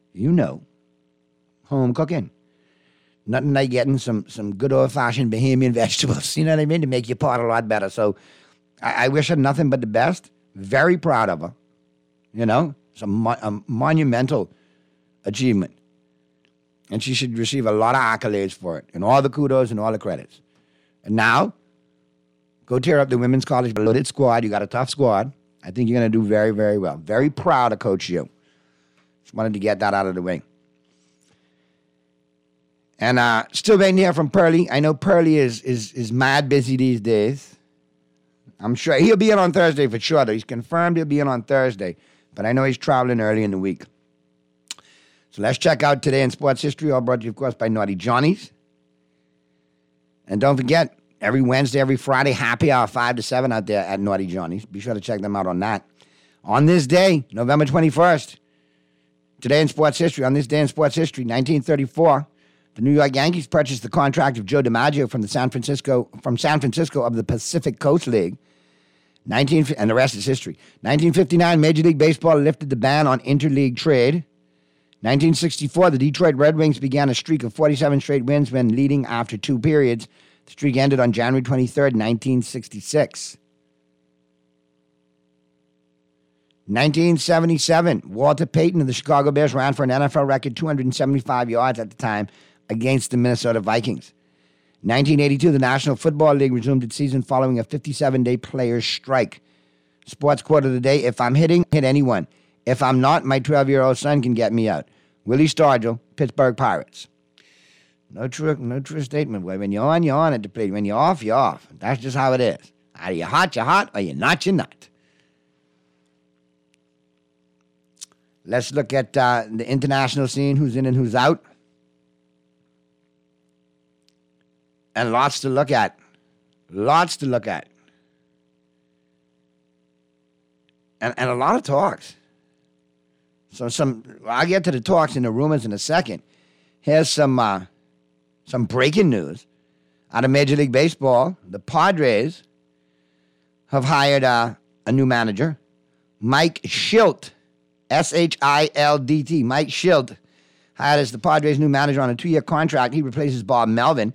home cooking. Nothing like getting some good old-fashioned Bahamian vegetables, you know what I mean, to make your pot a lot better. So I wish her nothing but the best. Very proud of her. It's a monumental achievement. And she should receive a lot of accolades for it, and all the kudos and all the credits. And now, go tear up the women's college loaded squad. You got a tough squad. I think you're going to do very, very well. Very proud of Coach U. Just wanted to get that out of the way. And still waiting to hear from Pearlie. I know Pearlie is mad busy these days. I'm sure he'll be in on Thursday for sure, though. He's confirmed he'll be in on Thursday. But I know he's traveling early in the week. So let's check out Today in Sports History, all brought to you, of course, by Naughty Johnny's. And don't forget, every Wednesday, every Friday, happy hour 5 to 7 out there at Naughty Johnny's. Be sure to check them out on that. On this day, November 21st, Today in Sports History, on this day in sports history, 1934, the New York Yankees purchased the contract of Joe DiMaggio from San Francisco of the Pacific Coast League. And the rest is history. 1959, Major League Baseball lifted the ban on interleague trade. 1964, the Detroit Red Wings began a streak of 47 straight wins when leading after 2 periods. The streak ended on January 23rd, 1966. 1977, Walter Payton of the Chicago Bears ran for an NFL record 275 yards at the time against the Minnesota Vikings. 1982, the National Football League resumed its season following a 57-day players' strike. Sports quote of the day, if I'm hitting, hit anyone. If I'm not, my 12-year-old son can get me out. Willie Stargell, Pittsburgh Pirates. No true statement, boy. When you're on at the plate. When you're off, you're off. That's just how it is. Either you're hot, or you're not, you're not. Let's look at the international scene, who's in and who's out. And lots to look at. Lots to look at. And a lot of talks. So I'll get to the talks and the rumors in a second. Here's some breaking news out of Major League Baseball. The Padres have hired a new manager, Mike Shildt, Shildt. Mike Shildt hired as the Padres' new manager on a 2-year contract. He replaces Bob Melvin.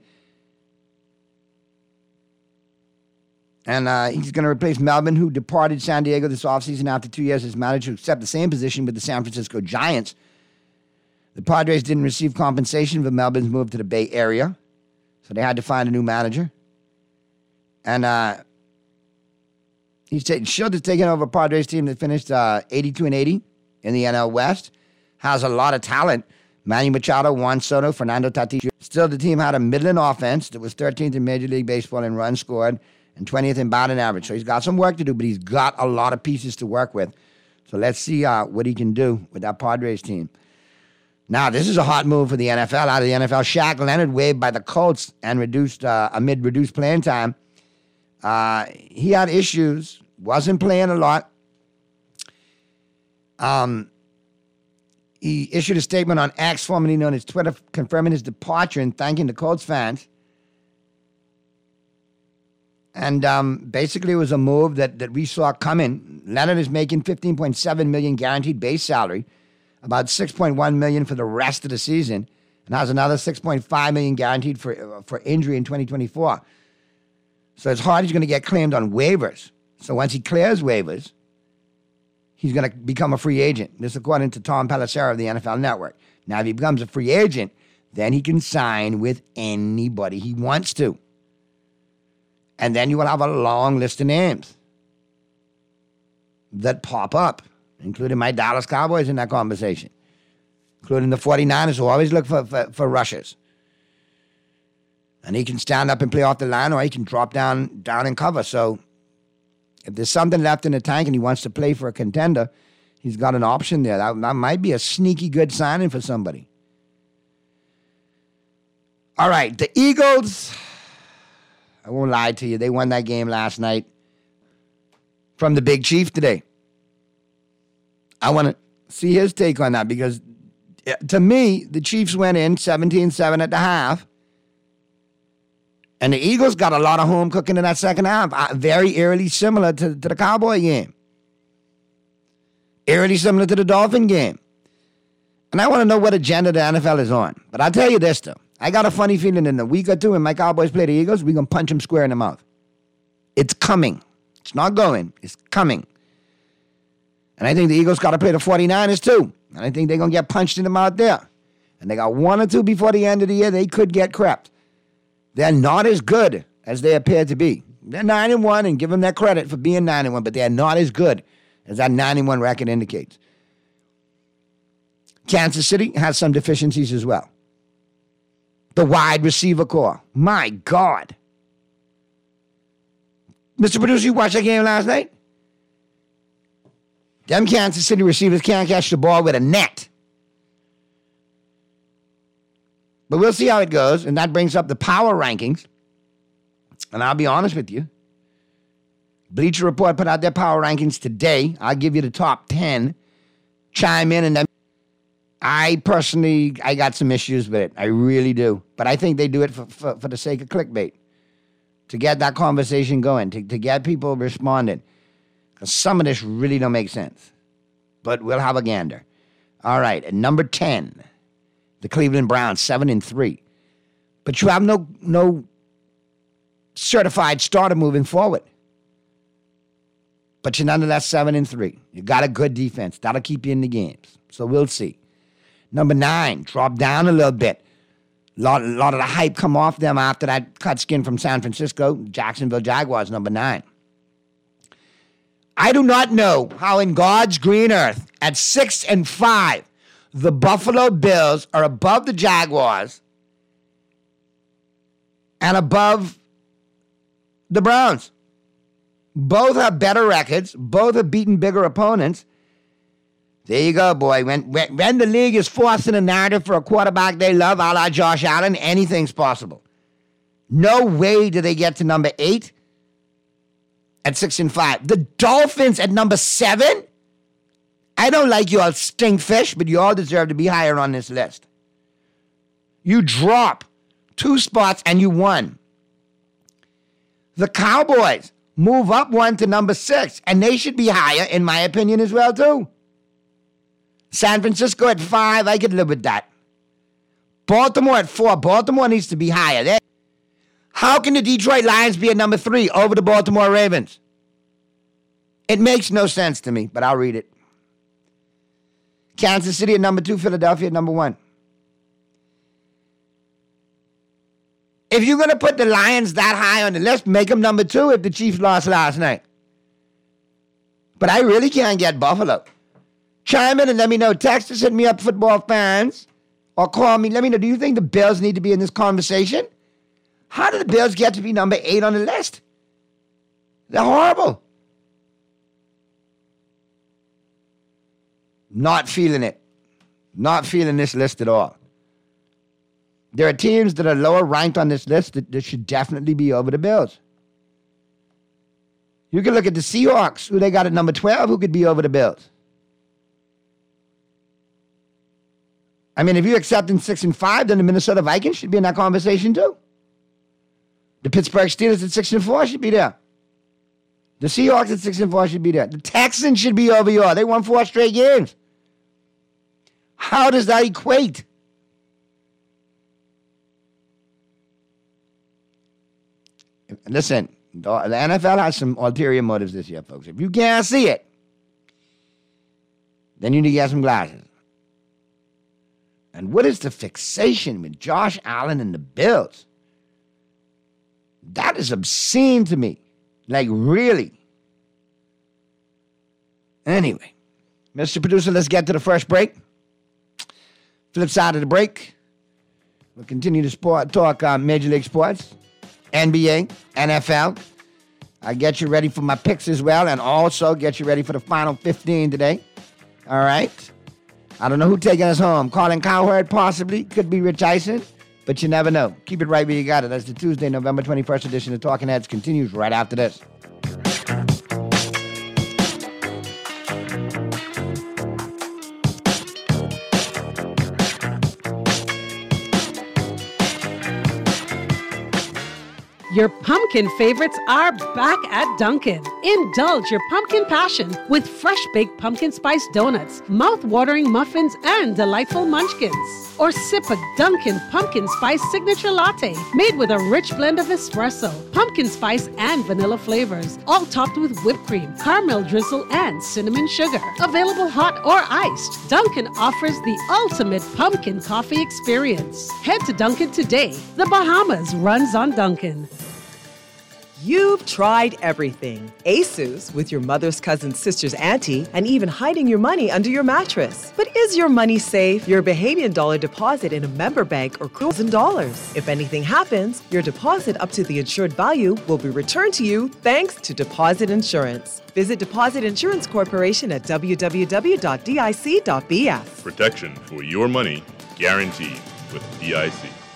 And he's going to replace Melvin, who departed San Diego this offseason after 2 years as manager, to accept the same position with the San Francisco Giants. The Padres didn't receive compensation for Melvin's move to the Bay Area, so they had to find a new manager. And Shildt is taking over a Padres team that finished 82-80 in the NL West. Has a lot of talent. Manny Machado, Juan Soto, Fernando Tatis. Still, the team had a middling offense that was 13th in Major League Baseball in runs scored and 20th in batting average. So he's got some work to do, but he's got a lot of pieces to work with. So let's see what he can do with that Padres team. Now, this is a hot move for the NFL. Out of the NFL, Shaq Leonard waived by the Colts and amid reduced playing time. He had issues, wasn't playing a lot. He issued a statement on X, formerly known as Twitter, confirming his departure and thanking the Colts fans. And basically, it was a move that we saw coming. Leonard is making $15.7 million guaranteed base salary, about $6.1 million for the rest of the season, and has another $6.5 million guaranteed for injury in 2024. So it's hard. He's going to get claimed on waivers. So once he clears waivers, he's going to become a free agent. This according to Tom Pelissero of the NFL Network. Now, if he becomes a free agent, then he can sign with anybody he wants to. And then you will have a long list of names that pop up, including my Dallas Cowboys in that conversation, including the 49ers, who always look for rushers. And he can stand up and play off the line, or he can drop down and cover. So if there's something left in the tank and he wants to play for a contender, he's got an option there. That might be a sneaky good signing for somebody. All right, the Eagles, I won't lie to you, they won that game last night from the Big Chief today. I want to see his take on that, because to me, the Chiefs went in 17-7 at the half, and the Eagles got a lot of home cooking in that second half. Very eerily similar to the Cowboy game. Eerily similar to the Dolphin game. And I want to know what agenda the NFL is on. But I'll tell you this, though. I got a funny feeling in a week or two when my Cowboys play the Eagles, we're going to punch them square in the mouth. It's coming. It's not going. It's coming. And I think the Eagles got to play the 49ers, too. And I think they're going to get punched in the mouth there. And they got one or two before the end of the year. They could get crept. They're not as good as they appear to be. They're 9-1, and give them their credit for being 9-1, but they're not as good as that 91 record indicates. Kansas City has some deficiencies as well. The wide receiver core. My God. Mr. Producer, you watched that game last night? Them Kansas City receivers can't catch the ball with a net. But we'll see how it goes, and that brings up the power rankings. And I'll be honest with you. Bleacher Report put out their power rankings today. I'll give you the top 10. Chime in, and then I got some issues with it. I really do. But I think they do it for the sake of clickbait. To get that conversation going, to get people responding. Because some of this really don't make sense. But we'll have a gander. All right, at number 10, the Cleveland Browns, 7-3. But you have no certified starter moving forward. But you're nonetheless 7-3. You got a good defense. That'll keep you in the games. So we'll see. Number 9, dropped down a little bit. A lot of the hype come off them after that cut skin from San Francisco. Jacksonville Jaguars, number 9. I do not know how in God's green earth, at 6-5, the Buffalo Bills are above the Jaguars and above the Browns. Both have better records. Both have beaten bigger opponents. There you go, boy. When the league is forcing a narrative for a quarterback they love, a la Josh Allen, anything's possible. No way do they get to number 8 at 6-5. The Dolphins at number 7? I don't like you all stinkfish, but you all deserve to be higher on this list. You drop 2 spots and you won. The Cowboys move up 1 to number 6, and they should be higher, in my opinion, as well, too. San Francisco at 5, I could live with that. Baltimore at 4. Baltimore needs to be higher. How can the Detroit Lions be at number 3 over the Baltimore Ravens? It makes no sense to me, but I'll read it. Kansas City at number 2, Philadelphia at number 1. If you're going to put the Lions that high on the list, make them number 2 if the Chiefs lost last night. But I really can't get Buffalo. Chime in and let me know. Text us, hit me up, football fans. Or call me. Let me know, do you think the Bills need to be in this conversation? How did the Bills get to be number 8 on the list? They're horrible. Not feeling it. Not feeling this list at all. There are teams that are lower ranked on this list that should definitely be over the Bills. You can look at the Seahawks, who they got at number 12, who could be over the Bills. I mean, if you're accepting 6-5, then the Minnesota Vikings should be in that conversation too. The Pittsburgh Steelers at 6-4 should be there. The Seahawks at 6-4 should be there. The Texans should be over here. They won 4 straight games. How does that equate? Listen, the NFL has some ulterior motives this year, folks. If you can't see it, then you need to get some glasses. And what is the fixation with Josh Allen and the Bills? That is obscene to me. Like, really. Anyway, Mr. Producer, let's get to the first break. Flip side of the break, we'll continue to talk Major League Sports, NBA, NFL. I'll get you ready for my picks as well, and also get you ready for the final 15 today. All right? I don't know who's taking us home. Colin Cowherd, possibly. Could be Rich Eisen, but you never know. Keep it right where you got it. That's the Tuesday, November 21st edition of Talking Heads. Continues right after this. Your pumpkin favorites are back at Dunkin'. Indulge your pumpkin passion with fresh-baked pumpkin spice donuts, mouth-watering muffins, and delightful munchkins. Or sip a Dunkin' pumpkin spice signature latte made with a rich blend of espresso, pumpkin spice, and vanilla flavors, all topped with whipped cream, caramel drizzle, and cinnamon sugar. Available hot or iced, Dunkin' offers the ultimate pumpkin coffee experience. Head to Dunkin' today. The Bahamas runs on Dunkin'. You've tried everything. ASUS with your mother's cousin's sister's auntie, and even hiding your money under your mattress. But is your money safe? Your Bahamian dollar deposit in a member bank or $1,000. If anything happens, your deposit up to the insured value will be returned to you thanks to Deposit Insurance. Visit Deposit Insurance Corporation at www.dic.bf. Protection for your money guaranteed with DIC.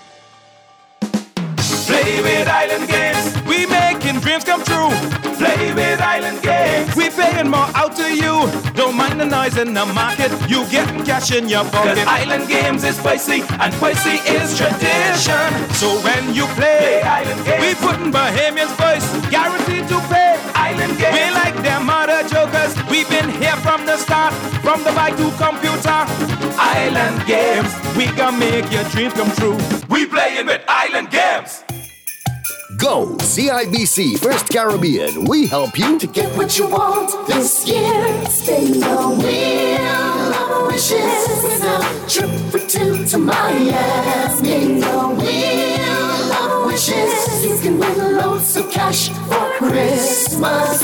Play with Island Games, we making dreams come true. Play with Island Games, we paying more out to you. Don't mind the noise in the market, you getting cash in your pocket. 'Cause Island Games is spicy, and spicy is tradition. So when you play Island Games, we putting Bahamians first, guaranteed to pay. Island Games, we like them other jokers. We've been here from the start, from the bike to computer. Island Games, we gonna make your dreams come true. We playing with Island Games. Go CIBC First Caribbean. We help you to get what you want this year. Spin the wheel of wishes. A trip for two to Miami. Spin the wheel of wishes. You can win loads of cash for Christmas.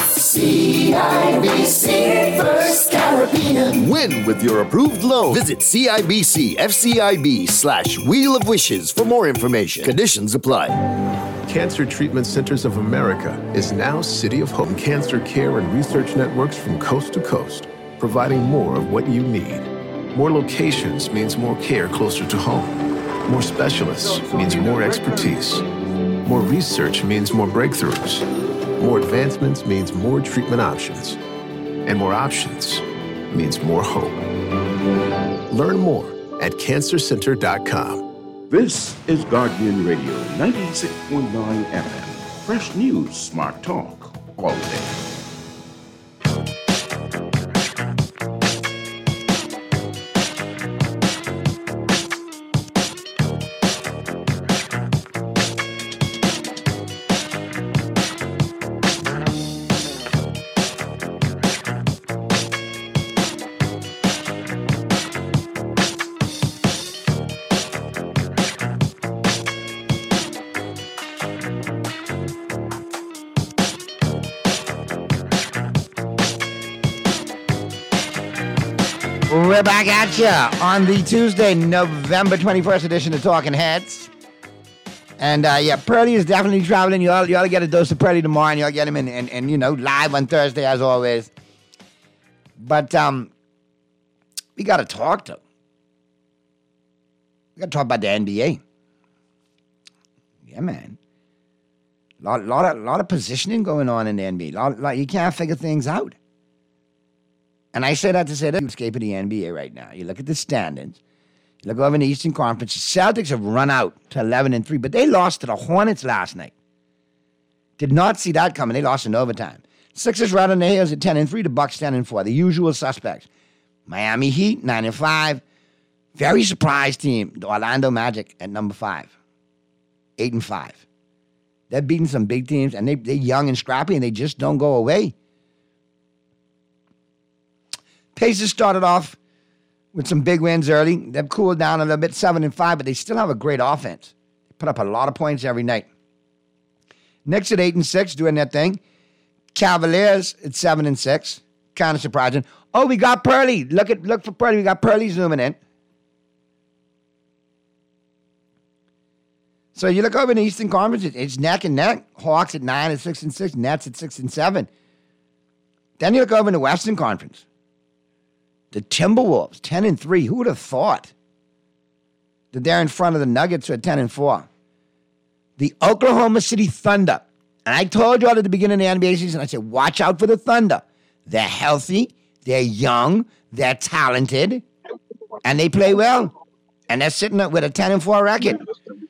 CIBC First Caribbean. Win with your approved loan. Visit CIBC-FCIB/Wheel of Wishes for more information. Conditions apply. Cancer Treatment Centers of America is now City of Hope. Cancer care and research networks from coast to coast, providing more of what you need. More locations means more care closer to home. More specialists means more expertise. More research means more breakthroughs. More advancements means more treatment options. And more options means more hope. Learn more at cancercenter.com. This is Guardian Radio 96.9 FM. Fresh news, smart talk, all day. We're back at you on the Tuesday, November 21st edition of Talking Heads. And, Pearly is definitely traveling. You ought to get a dose of Pearly tomorrow, and you ought to get him and live on Thursday, as always. But we got to talk, though. We got to talk about the NBA. Yeah, man. Lot of positioning going on in the NBA. You can't figure things out. And I say that to say that you escape of the NBA right now. You look at the standings. You look over in the Eastern Conference. The Celtics have run out to 11-3, but they lost to the Hornets last night. Did not see that coming. They lost in overtime. Sixers right on the heels at 10-3. The Bucks 10-4. The usual suspects. Miami Heat 9-5. Very surprised team. The Orlando Magic at number 5. 8-5. They're beating some big teams, and they're young and scrappy, and they just don't go away. Pacers started off with some big wins early. They've cooled down a little bit, 7-5, but they still have a great offense. They put up a lot of points every night. Knicks at 8-6, doing their thing. Cavaliers at 7-6. Kind of surprising. Oh, we got Pearly. Look for Pearly. We got Pearly zooming in. So you look over in the Eastern Conference, it's neck and neck. Hawks at 9-6-6. Nets at 6-7. Then you look over in the Western Conference. The Timberwolves, 10-3. Who would have thought that they're in front of the Nuggets at 10-4? The Oklahoma City Thunder. And I told you all at the beginning of the NBA season, I said, watch out for the Thunder. They're healthy, they're young, they're talented, and they play well. And they're sitting up with a 10-4 record.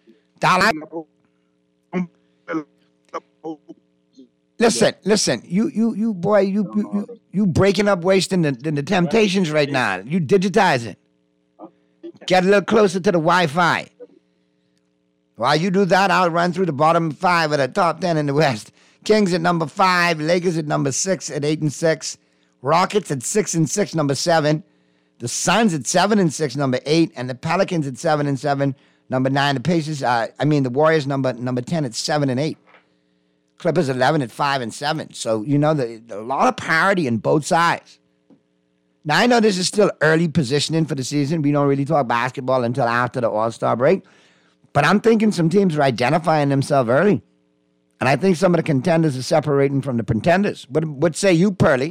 Listen, you boy, you breaking up wasting the Temptations right now. You digitizing. Get a little closer to the Wi-Fi. While you do that, I'll run through the bottom 5 of the top 10 in the West. Kings at number 5, Lakers at number 6 at 8-6, Rockets at 6-6, number 7, the Suns at 7-6, number 8, and the Pelicans at 7-7, number 9. The Pacers, the Warriors number 10 at 7-8. Clippers 11 at 5-7. So, you know, a lot of parity in both sides. Now, I know this is still early positioning for the season. We don't really talk basketball until after the All-Star break. But I'm thinking some teams are identifying themselves early. And I think some of the contenders are separating from the pretenders. What say you, Pearly?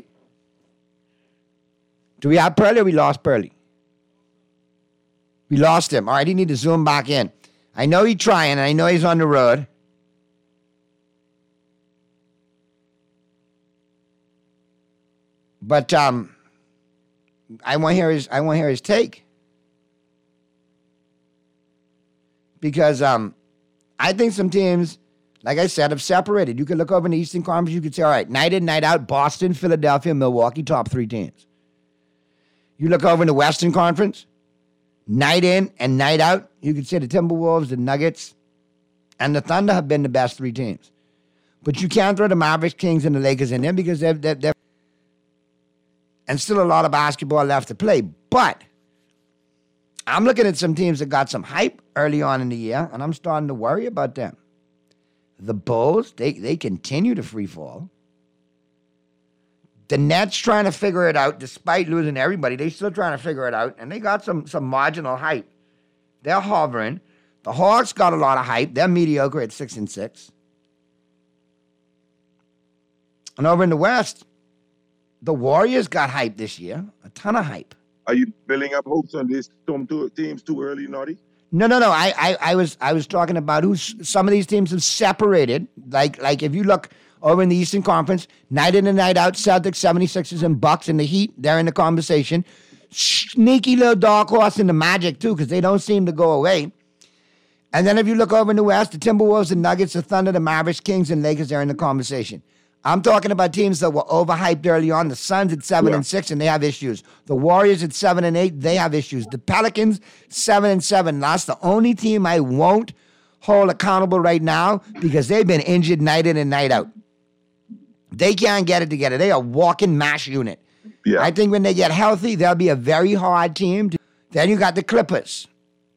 Do we have Pearly or we lost Pearly? We lost him. All right, he need to zoom back in. I know he's trying, and I know he's on the road. But I want to hear his take. Because I think some teams, like I said, have separated. You could look over in the Eastern Conference, you could say, all right, night in, night out, Boston, Philadelphia, Milwaukee, top 3 teams. You look over in the Western Conference, night in and night out, you could say the Timberwolves, the Nuggets, and the Thunder have been the best 3 teams. But you can't throw the Mavericks, Kings, and the Lakers in there because they're and still a lot of basketball left to play. But I'm looking at some teams that got some hype early on in the year, and I'm starting to worry about them. The Bulls, they continue to free fall. The Nets trying to figure it out, despite losing everybody. They still trying to figure it out, and they got some marginal hype. They're hovering. The Hawks got a lot of hype. They're mediocre at 6-6. And over in the West, the Warriors got hype this year, a ton of hype. Are you building up hopes on these teams too early, Naughty? No. I was talking about who some of these teams have separated. Like if you look over in the Eastern Conference, night in and night out, Celtics, 76ers, and Bucks, and the Heat, they're in the conversation. Sneaky little dark horse in the Magic, too, because they don't seem to go away. And then if you look over in the West, the Timberwolves, the Nuggets, the Thunder, the Mavericks, Kings, and Lakers, they're in the conversation. I'm talking about teams that were overhyped early on. The Suns at 7-6, and they have issues. The Warriors at 7-8, they have issues. The Pelicans, 7-7. That's the only team I won't hold accountable right now because they've been injured night in and night out. They can't get it together. They are a walking mash unit. Yeah. I think when they get healthy, they'll be a very hard team. Then you got the Clippers.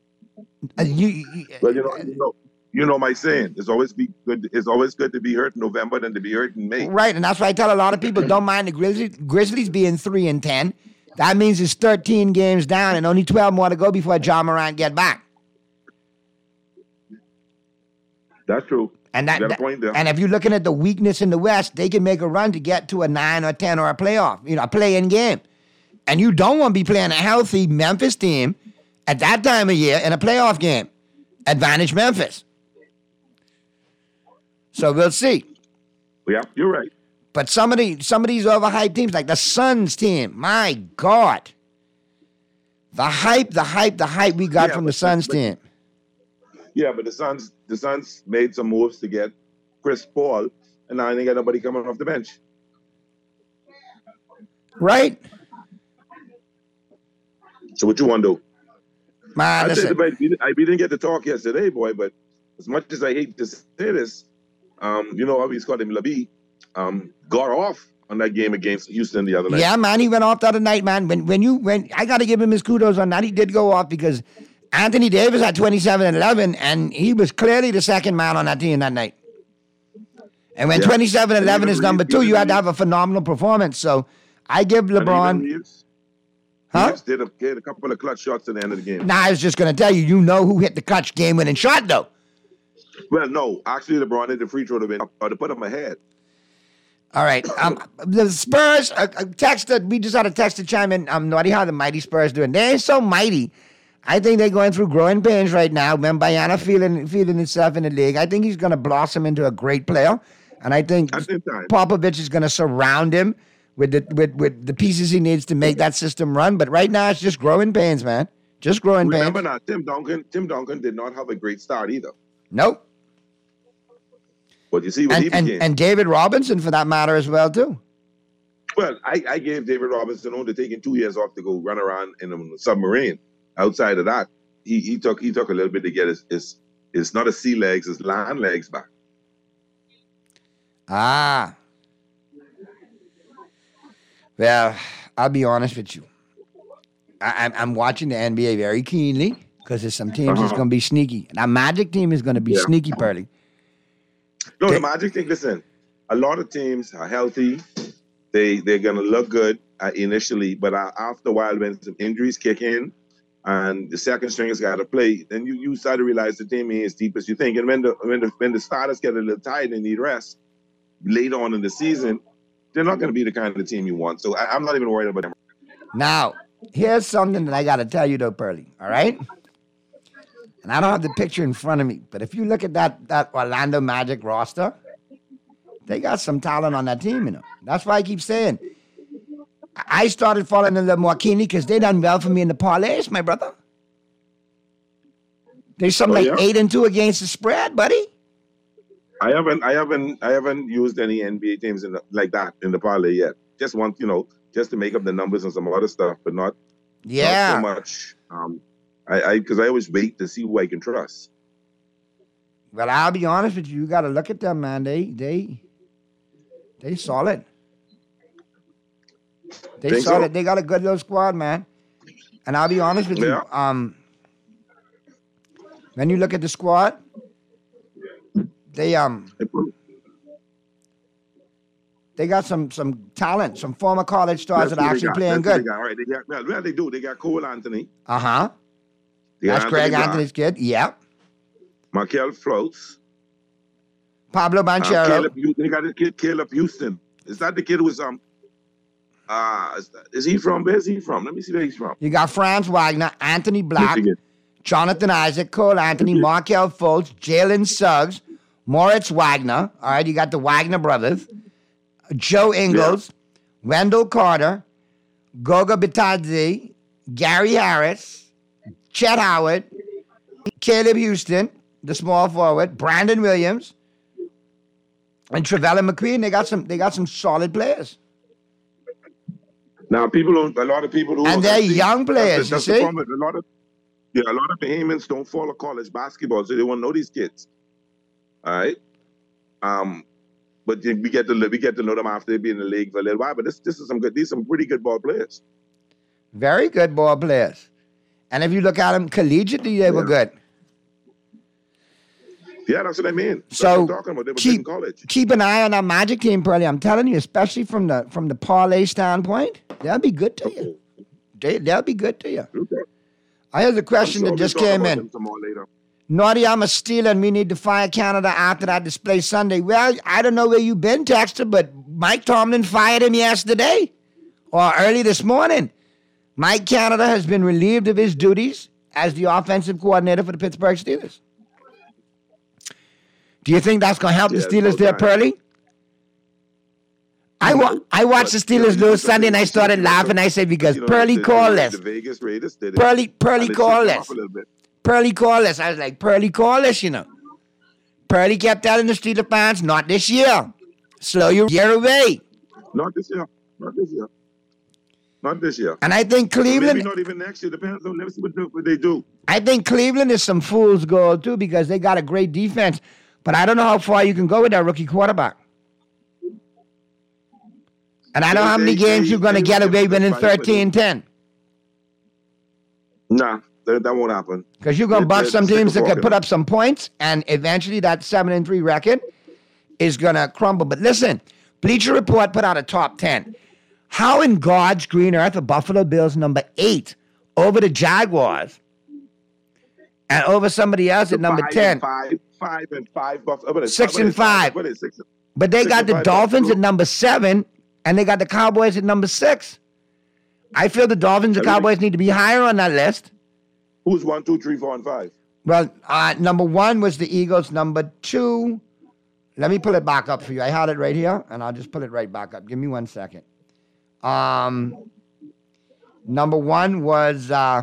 You know my saying. It's always good to be hurt in November than to be hurt in May. Right, and that's why I tell a lot of people don't mind the Grizzlies being 3-10. That means it's 13 games down and only 12 more to go before Ja Morant get back. That's true. And if you're looking at the weakness in the West, they can make a run to get to a 9 or 10 or a playoff, a play-in game. And you don't want to be playing a healthy Memphis team at that time of year in a playoff game. Advantage Memphis. So we'll see. Yeah, you're right. But some of these overhyped teams, like the Suns team, my God. The hype we got from the Suns team. Yeah, but the Suns made some moves to get Chris Paul, and now they got nobody coming off the bench. Right. So what you want to do? Man, we didn't get to talk yesterday, boy, but as much as I hate to say this, obviously called him Labi, got off on that game against Houston the other night. Yeah, man, he went off the other night, man. When I got to give him his kudos on that. He did go off because Anthony Davis had 27 and 11, and he was clearly the second man on that team that night. And when 27 and 11 is number 2, you had to have a phenomenal performance. So I give LeBron. Reeves did a couple of clutch shots at the end of the game. Nah, I was just going to tell you who hit the clutch game-winning shot, though. Well, no. Actually, LeBron hit the free throw to put him ahead. All right. The Spurs, we just had a text to chime in. Naughty, how the mighty Spurs doing? They ain't so mighty. I think they're going through growing pains right now. Wembanyama feeling himself in the league. I think he's going to blossom into a great player. And I think Popovich is going to surround him with the pieces he needs to make that system run. But right now, it's just growing pains, man. Just growing pains. Remember now, Tim Duncan did not have a great start either. Nope. But you see what he became. And David Robinson, for that matter, as well, too. Well, I gave David Robinson only taking 2 years off to go run around in a submarine. Outside of that, he took a little bit to get his not his sea legs, his land legs back. Ah. Well, I'll be honest with you. I'm watching the NBA very keenly because there's some teams that's going to be sneaky. That Magic team is going to be sneaky, Pearly. No, the Magic thing, listen, a lot of teams are healthy. They're going to look good initially, but after a while, when some injuries kick in and the second stringers got to play, then you start to realize the team ain't as deep as you think. And when the starters get a little tired and need rest later on in the season, they're not going to be the kind of team you want. So I'm not even worried about them. Now, here's something that I got to tell you, though, Pearly, all right? And I don't have the picture in front of me, but if you look at that Orlando Magic roster, they got some talent on that team, you know. That's why I keep saying, I started following a little more keenly because they done well for me in the parlays, my brother. They something like 8-2 against the spread, buddy. I haven't used any NBA teams like that in the parlay yet. Just just to make up the numbers and some other stuff, but not so much. Because I always wait to see who I can trust. Well, I'll be honest with you. You got to look at them, man. They solid. They solid. So? They got a good little squad, man. And I'll be honest with you. When you look at the squad, they got some talent, some former college stars that are actually playing good. They do. They got Cole Anthony. Uh-huh. That's Greg Anthony's kid. Yeah. Markel Fultz. Pablo Banchero. They got a kid, Caleb Houston. Is that the kid who was is he from? Where's he from? Let me see where he's from. You got Franz Wagner, Anthony Black, Michigan. Jonathan Isaac, Cole Anthony, Markel Fultz, Jalen Suggs, Moritz Wagner. All right, you got the Wagner brothers. Joe Ingles, Wendell Carter, Goga Bitadze, Gary Harris, Chet Howard, Caleb Houston, the small forward, Brandon Williams, and Travella McQueen. They got some solid players. Now a lot of people and they're young players. That's you see, a lot of Bahamians don't follow college basketball, so they won't know these kids. All right, but we get to know them after they've been in the league for a little while. But this is some good. These are some pretty good ball players. Very good ball players. And if you look at them collegiately, they were good. Yeah, that's what I mean. That's so what I'm talking about. They were good in college. Keep an eye on that Magic team, Pearly. I'm telling you, especially from the parlay standpoint, they'll be good to you. They'll be good to you. Okay. Here's a question that just came in. Naughty, I'm a Steeler and we need to fire Canada after that display Sunday. Well, I don't know where you've been, Texter, but Mike Tomlin fired him yesterday or early this morning. Mike Canada has been relieved of his duties as the offensive coordinator for the Pittsburgh Steelers. Do you think that's going to help the Steelers there, Pearly? I watched the Steelers lose Sunday and I started laughing. I said, because Pearly called this. The Vegas Raiders did it. Pearly called this. Pearly called this. I was like, Pearly called this, you know. Pearly kept telling the Steelers fans, not this year. Slow your year away. Not this year. Not this year. Not this year. And I think Cleveland... Maybe not even next year. Depends on let's see what they do. I think Cleveland is some fool's gold, too, because they got a great defense. But I don't know how far you can go with that rookie quarterback. And I don't know how many games you're going to get away winning 13-10. Nah, that won't happen. Because you're going to bust some teams that can put up some points, and eventually that 7-3 record is going to crumble. But listen, Bleacher Report put out a top 10. How in God's green earth are Buffalo Bills number 8 over the Jaguars and over somebody else at number 10? 5-5 Buffalo. 6-5. But they got the Dolphins at number 7, and they got the Cowboys at number 6. I feel the Dolphins and Cowboys need to be higher on that list. Who's 1, 2, 3, 4, and 5? Well, number 1 was the Eagles. Number 2, let me pull it back up for you. I had it right here, and I'll just pull it right back up. Give me 1 second. Number 1 was, let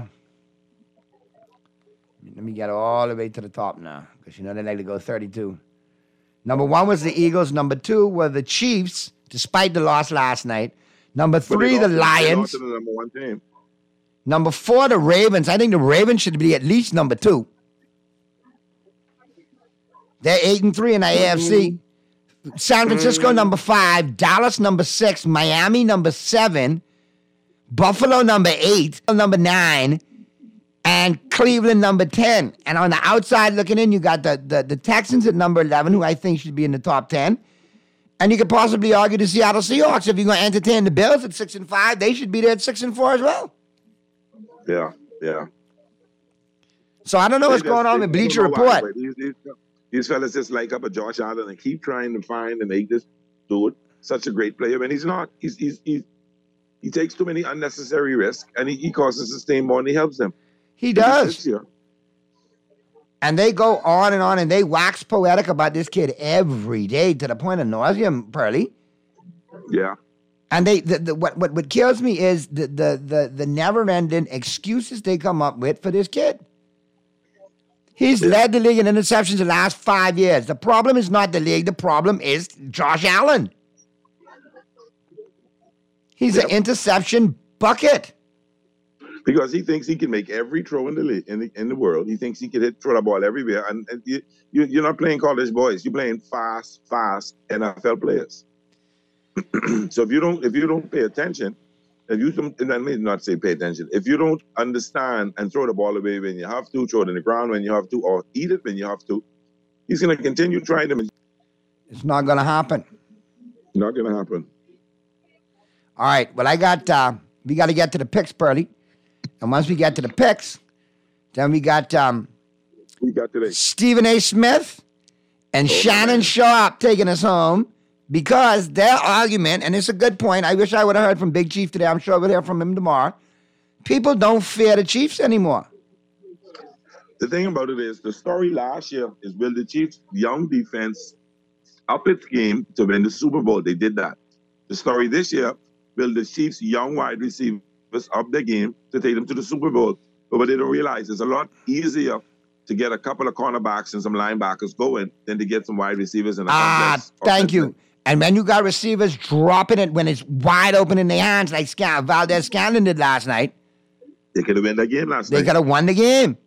me get all the way to the top now, because you know they like to go 32. Number 1 was the Eagles. Number 2 were the Chiefs, despite the loss last night. Number 3, the Lions. The number 1 team. Number 4, the Ravens. I think the Ravens should be at least number 2. They're 8-3 in the AFC. San Francisco, number 5. Dallas, number 6. Miami, number 7. Buffalo, number 8. Number 9. and Cleveland number 10. And on the outside looking in, you got the Texans at number 11, who I think should be in the top 10. And you could possibly argue the Seattle Seahawks. If you're going to entertain the Bills at 6-5, they should be there at 6-4 as well. Yeah, yeah. So I don't know what's going on with Bleacher Report. These fellas just like up a Josh Allen and keep trying to find and make this dude such a great player. And he's not. He takes too many unnecessary risks, and he causes the same more, and he helps them. He does. And they go on, and they wax poetic about this kid every day to the point of nauseam, Pearly. Yeah. And what kills me is the never-ending excuses they come up with for this kid. He's led the league in interceptions the last 5 years. The problem is not the league. The problem is Josh Allen. He's an interception bucket. Because he thinks he can make every throw in the world. He thinks he can throw the ball everywhere. And you're not playing college boys. You're playing fast NFL players. So if you don't pay attention, if you don't, and I may not say pay attention, if you don't understand and throw the ball away when you have to, throw it in the ground when you have to, or eat it when you have to, he's going to continue trying them. It's not going to happen. Not going to happen. All right. Well, we got to get to the picks, Pearly. And once we get to the picks, then we got Stephen A. Smith and Shannon Sharp taking us home. Because their argument, and it's a good point, I wish I would have heard from Big Chief today. I'm sure we'll hear from him tomorrow. People don't fear the Chiefs anymore. The thing about it is, the story last year is will the Chiefs' young defense up its game to win the Super Bowl? They did that. The story this year, will the Chiefs' young wide receivers up their game to take them to the Super Bowl? But what they don't realize is a lot easier to get a couple of cornerbacks and some linebackers going than to get some wide receivers in a complex. Thank you. And when you got receivers dropping it when it's wide open in their hands, like Valdez Scantling did last night. They could have won that game last night. They could have won the game.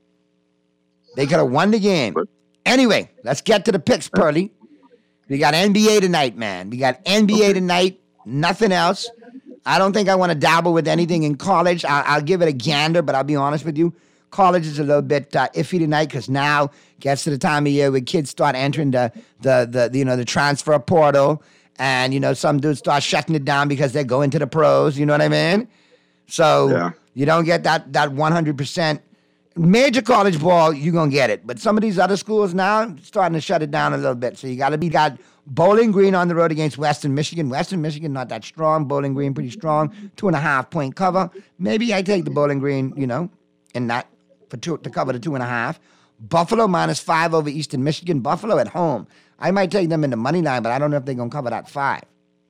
Anyway, let's get to the picks, Pearly. We got NBA tonight, man. We got NBA tonight, nothing else. I don't think I want to dabble with anything in college. I'll give it a gander, but I'll be honest with you. College is a little bit iffy tonight because now gets to the time of year where kids start entering the transfer portal, and some dudes start shutting it down because they're going to the pros. You know what I mean? So you don't get that 100%. Major college ball, you're gonna get it, but some of these other schools now starting to shut it down a little bit. So you got Bowling Green on the road against Western Michigan. Western Michigan not that strong. Bowling Green pretty strong. 2.5 point cover. Maybe I take the Bowling Green, in that. To cover the 2.5. Buffalo -5 over Eastern Michigan. Buffalo at home. I might take them in the money line, but I don't know if they're going to cover that 5.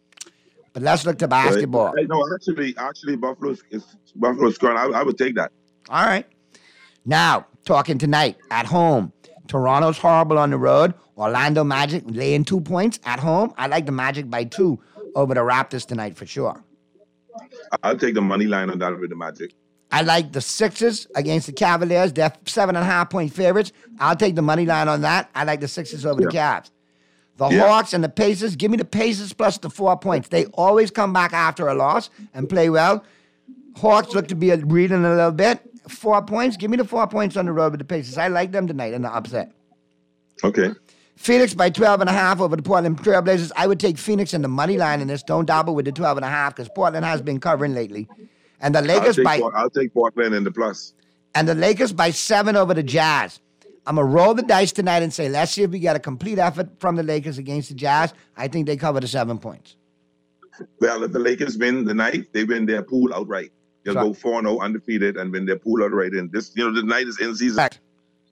But let's look to basketball. No, actually, Buffalo's scoring. I would take that. All right. Now, talking tonight at home. Toronto's horrible on the road. Orlando Magic laying 2 points at home. I like the Magic by 2 over the Raptors tonight for sure. I'll take the money line on that with the Magic. I like the Sixers against the Cavaliers. They're 7.5 point favorites. I'll take the money line on that. I like the Sixers over the Cavs. The Hawks and the Pacers, give me the Pacers plus the 4 points. They always come back after a loss and play well. Hawks look to be reading a little bit. 4 points, give me the 4 points on the road with the Pacers. I like them tonight in the upset. Okay. Phoenix by 12.5 over the Portland Trailblazers. I would take Phoenix in the money line in this. Don't dabble with the 12.5 because Portland has been covering lately. And the Lakers I'll take Portland in the plus. And the Lakers by 7 over the Jazz. I'm going to roll the dice tonight and say, let's see if we get a complete effort from the Lakers against the Jazz. I think they cover the 7 points. Well, if the Lakers win the night, they win their pool outright. They'll go 4-0 undefeated and win their pool outright. And this, the night is in season. Right.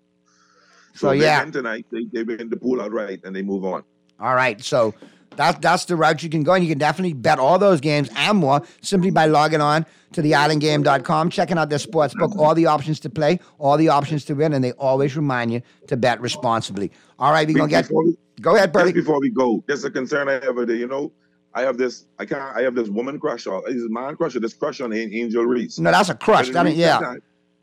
So if they win tonight, they win the pool outright and they move on. All right. So that's the route you can go. And you can definitely bet all those games and more simply by logging on to theislandgame.com, checking out their sports book, all the options to play, all the options to win, and they always remind you to bet responsibly. All right, go ahead, Bertie. Just before we go, there's a concern I have there. I have this woman crush, or this man crush, or this crush on Angel Reese. No, that's a crush. And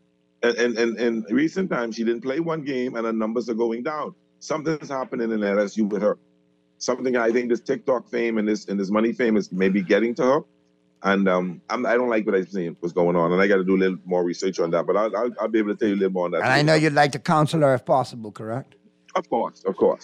in recent times, she didn't play one game, and her numbers are going down. Something's happening in LSU with her. Something I think this TikTok fame and this money fame is maybe getting to her. And I don't like what I'm seeing, what's going on, and I got to do a little more research on that. But I'll be able to tell you a little more on that. And I know you'd like to counsel her if possible, correct? Of course.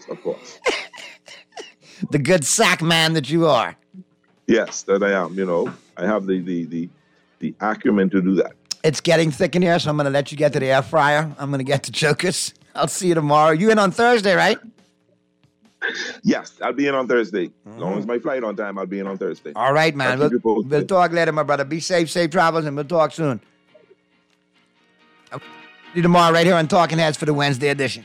The good sack man that you are. Yes, that I am. You know, I have the acumen to do that. It's getting thick in here, so I'm going to let you get to the air fryer. I'm going to get to Chokers. I'll see you tomorrow. You in on Thursday, right? Yes, I'll be in on Thursday. As long as my flight on time, I'll be in on Thursday. All right, man. We'll talk later, my brother. Be safe travels, and we'll talk soon. I'll see you tomorrow right here on Talking Heads for the Wednesday edition.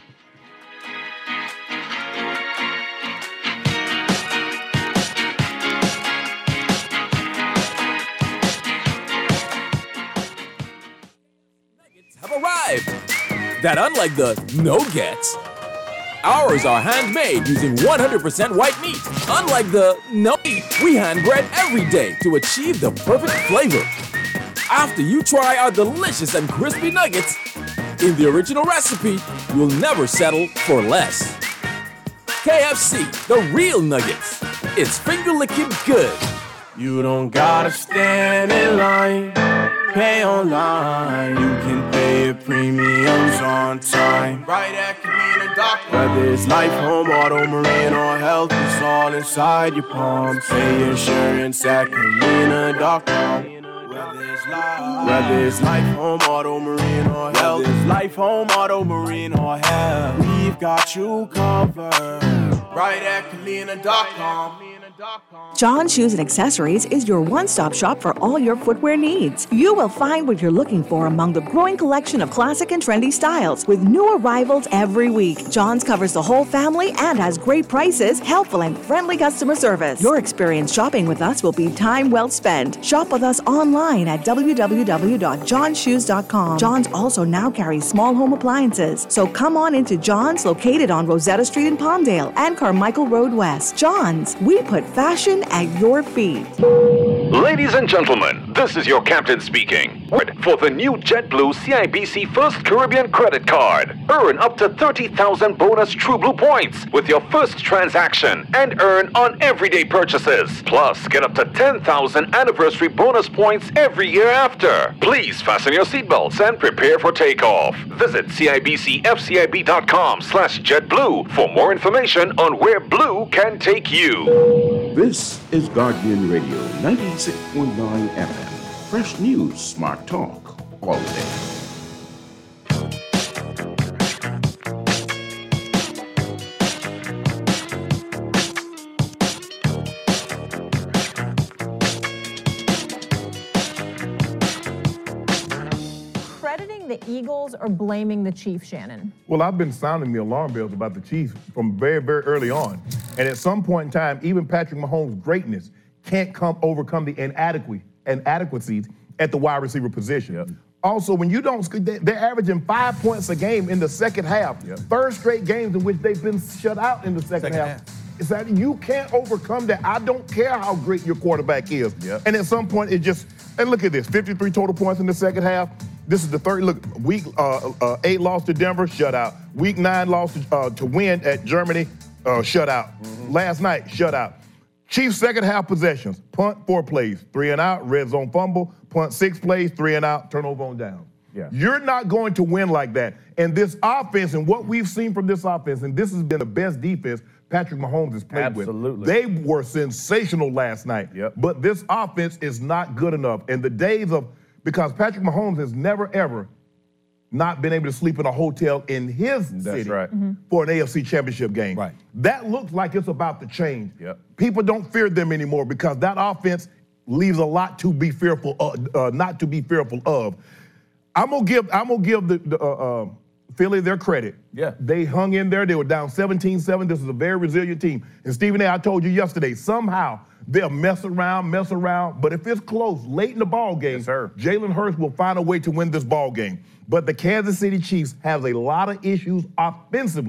Have arrived that unlike the no-gets, ours are handmade using 100% white meat. Unlike the no meat, we hand bread every day to achieve the perfect flavor. After you try our delicious and crispy nuggets, in the original recipe, you'll never settle for less. KFC, the real nuggets. It's finger-licking good. You don't gotta stand in line, pay online. You can pay your premiums on time. Right at Kalina.com. Whether it's life, home, auto, marine, or health, it's all inside your palm. Pay insurance at Kalina.com. Whether it's life, home, auto, marine, or health, it's life, home, auto, marine, or health, we've got you covered. Right at Kalina.com. John Shoes and Accessories is your one-stop shop for all your footwear needs. You will find what you're looking for among the growing collection of classic and trendy styles with new arrivals every week. John's covers the whole family and has great prices, helpful and friendly customer service. Your experience shopping with us will be time well spent. Shop with us online at www.johnshoes.com. John's also now carries small home appliances. So come on into John's, located on Rosetta Street in Palmdale and Carmichael Road West. John's, we put fashion at your feet. Ladies and gentlemen, this is your captain speaking. For the new JetBlue CIBC First Caribbean credit card, earn up to 30,000 bonus TrueBlue points with your first transaction and earn on everyday purchases. Plus, get up to 10,000 anniversary bonus points every year after. Please fasten your seatbelts and prepare for takeoff. Visit CIBCFCIB.com/JetBlue for more information on where Blue can take you. This is Guardian Radio 96.9 FM. Fresh news, smart talk, all day. Crediting the Eagles or blaming the Chiefs, Shannon? Well, I've been sounding the alarm bells about the Chiefs from very, very early on. And at some point in time, even Patrick Mahomes' greatness can't overcome the inadequacies at the wide receiver position. Yep. Also, when you don't, they're averaging 5 points a game in the second half. Yep. Third straight games in which they've been shut out in the second half. It's that you can't overcome that. I don't care how great your quarterback is. Yep. And at some point, and look at this, 53 total points in the second half. This is the third, week 8 loss to Denver, shutout. Week 9 loss to win at Germany, shutout. Mm-hmm. Last night, shutout. Chiefs second half possessions, punt 4 plays, 3 and out, red zone fumble, punt 6 plays, 3 and out, turnover on down. Yeah. You're not going to win like that. And this offense and what we've seen from this offense, and this has been the best defense Patrick Mahomes has played with. They were sensational last night. Yep. But this offense is not good enough. And the days of, because Patrick Mahomes has never, ever not been able to sleep in a hotel in his city for an AFC championship game. Right. That looks like it's about to change. Yep. People don't fear them anymore because that offense leaves a lot to be fearful not to be fearful of. I'm gonna give the Philly their credit. Yeah. They hung in there. They were down 17-7. This is a very resilient team. And Stephen A., I told you yesterday, somehow they'll mess around. But if it's close, late in the ball game, Jalen Hurts will find a way to win this ball game. But the Kansas City Chiefs have a lot of issues offensively.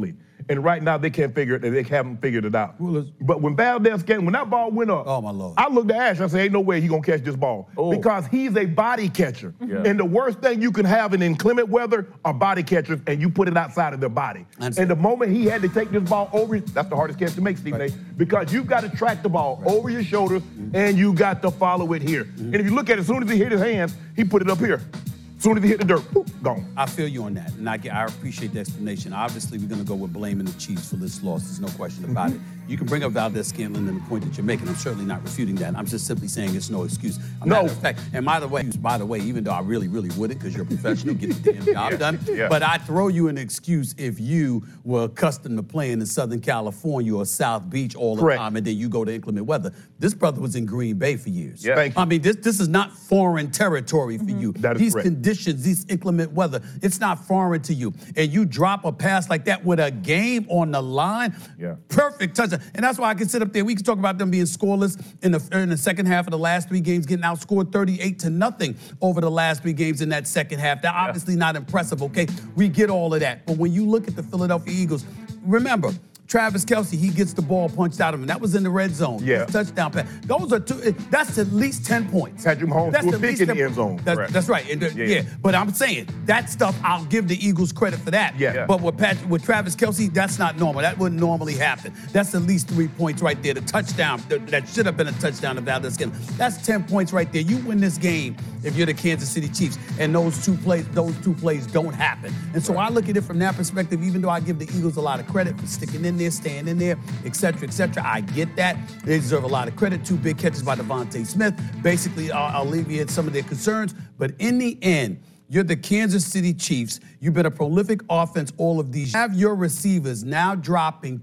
and right now they haven't figured it out. But when Valdez came, when that ball went up, oh my Lord, I looked at Ash. I said, "Ain't no way he's gonna catch this ball because he's a body catcher." Yeah. And the worst thing you can have in inclement weather are body catchers, and you put it outside of their body. And the moment he had to take this ball over, that's the hardest catch to make, Stephen A. Because you've got to track the ball over your shoulders, and you got to follow it here. And if you look at it, as soon as he hit his hands, he put it up here. As soon as he hit the dirt, boop, gone. I feel you on that, and I appreciate the explanation. Obviously, we're going to go with blaming the Chiefs for this loss. There's no question about it. You can bring up Valdez-Scantling and the point that you're making. I'm certainly not refuting that. I'm just simply saying it's no excuse. Matter of fact, and by the way, even though I really wouldn't, because you're a professional, get the damn job done. Yeah. But I throw you an excuse if you were accustomed to playing in Southern California or South Beach all the time, and then you go to inclement weather. This brother was in Green Bay for years. Yeah. Thank you. I mean, this is not foreign territory for you. That is These correct. conditions, these inclement weather, it's not foreign to you. And you drop a pass like that with a game on the line, perfect touchdown. And that's why I can sit up there. We can talk about them being scoreless in the second half of the last 3 games, getting outscored 38-0 over the last 3 games in that second half. They're obviously not impressive, okay? We get all of that. But when you look at the Philadelphia Eagles, remember, Travis Kelce, he gets the ball punched out of him. That was in the red zone. Yeah. Touchdown pass. Those are that's at least 10 points. Patrick Mahomes threw a pick in the end zone. That's right. And but I'm saying that stuff, I'll give the Eagles credit for that. Yeah. But with Travis Kelce, that's not normal. That wouldn't normally happen. That's at least 3 points right there. The touchdown, that should have been a touchdown to Valdez-Scantling. That's 10 points right there. You win this game if you're the Kansas City Chiefs, and those two plays don't happen. And so I look at it from that perspective, even though I give the Eagles a lot of credit for sticking in there, staying in there, et cetera, et cetera. I get that. They deserve a lot of credit. 2 big catches by Devontae Smith basically alleviate some of their concerns. But in the end, you're the Kansas City Chiefs. You've been a prolific offense all of these. You have your receivers now dropping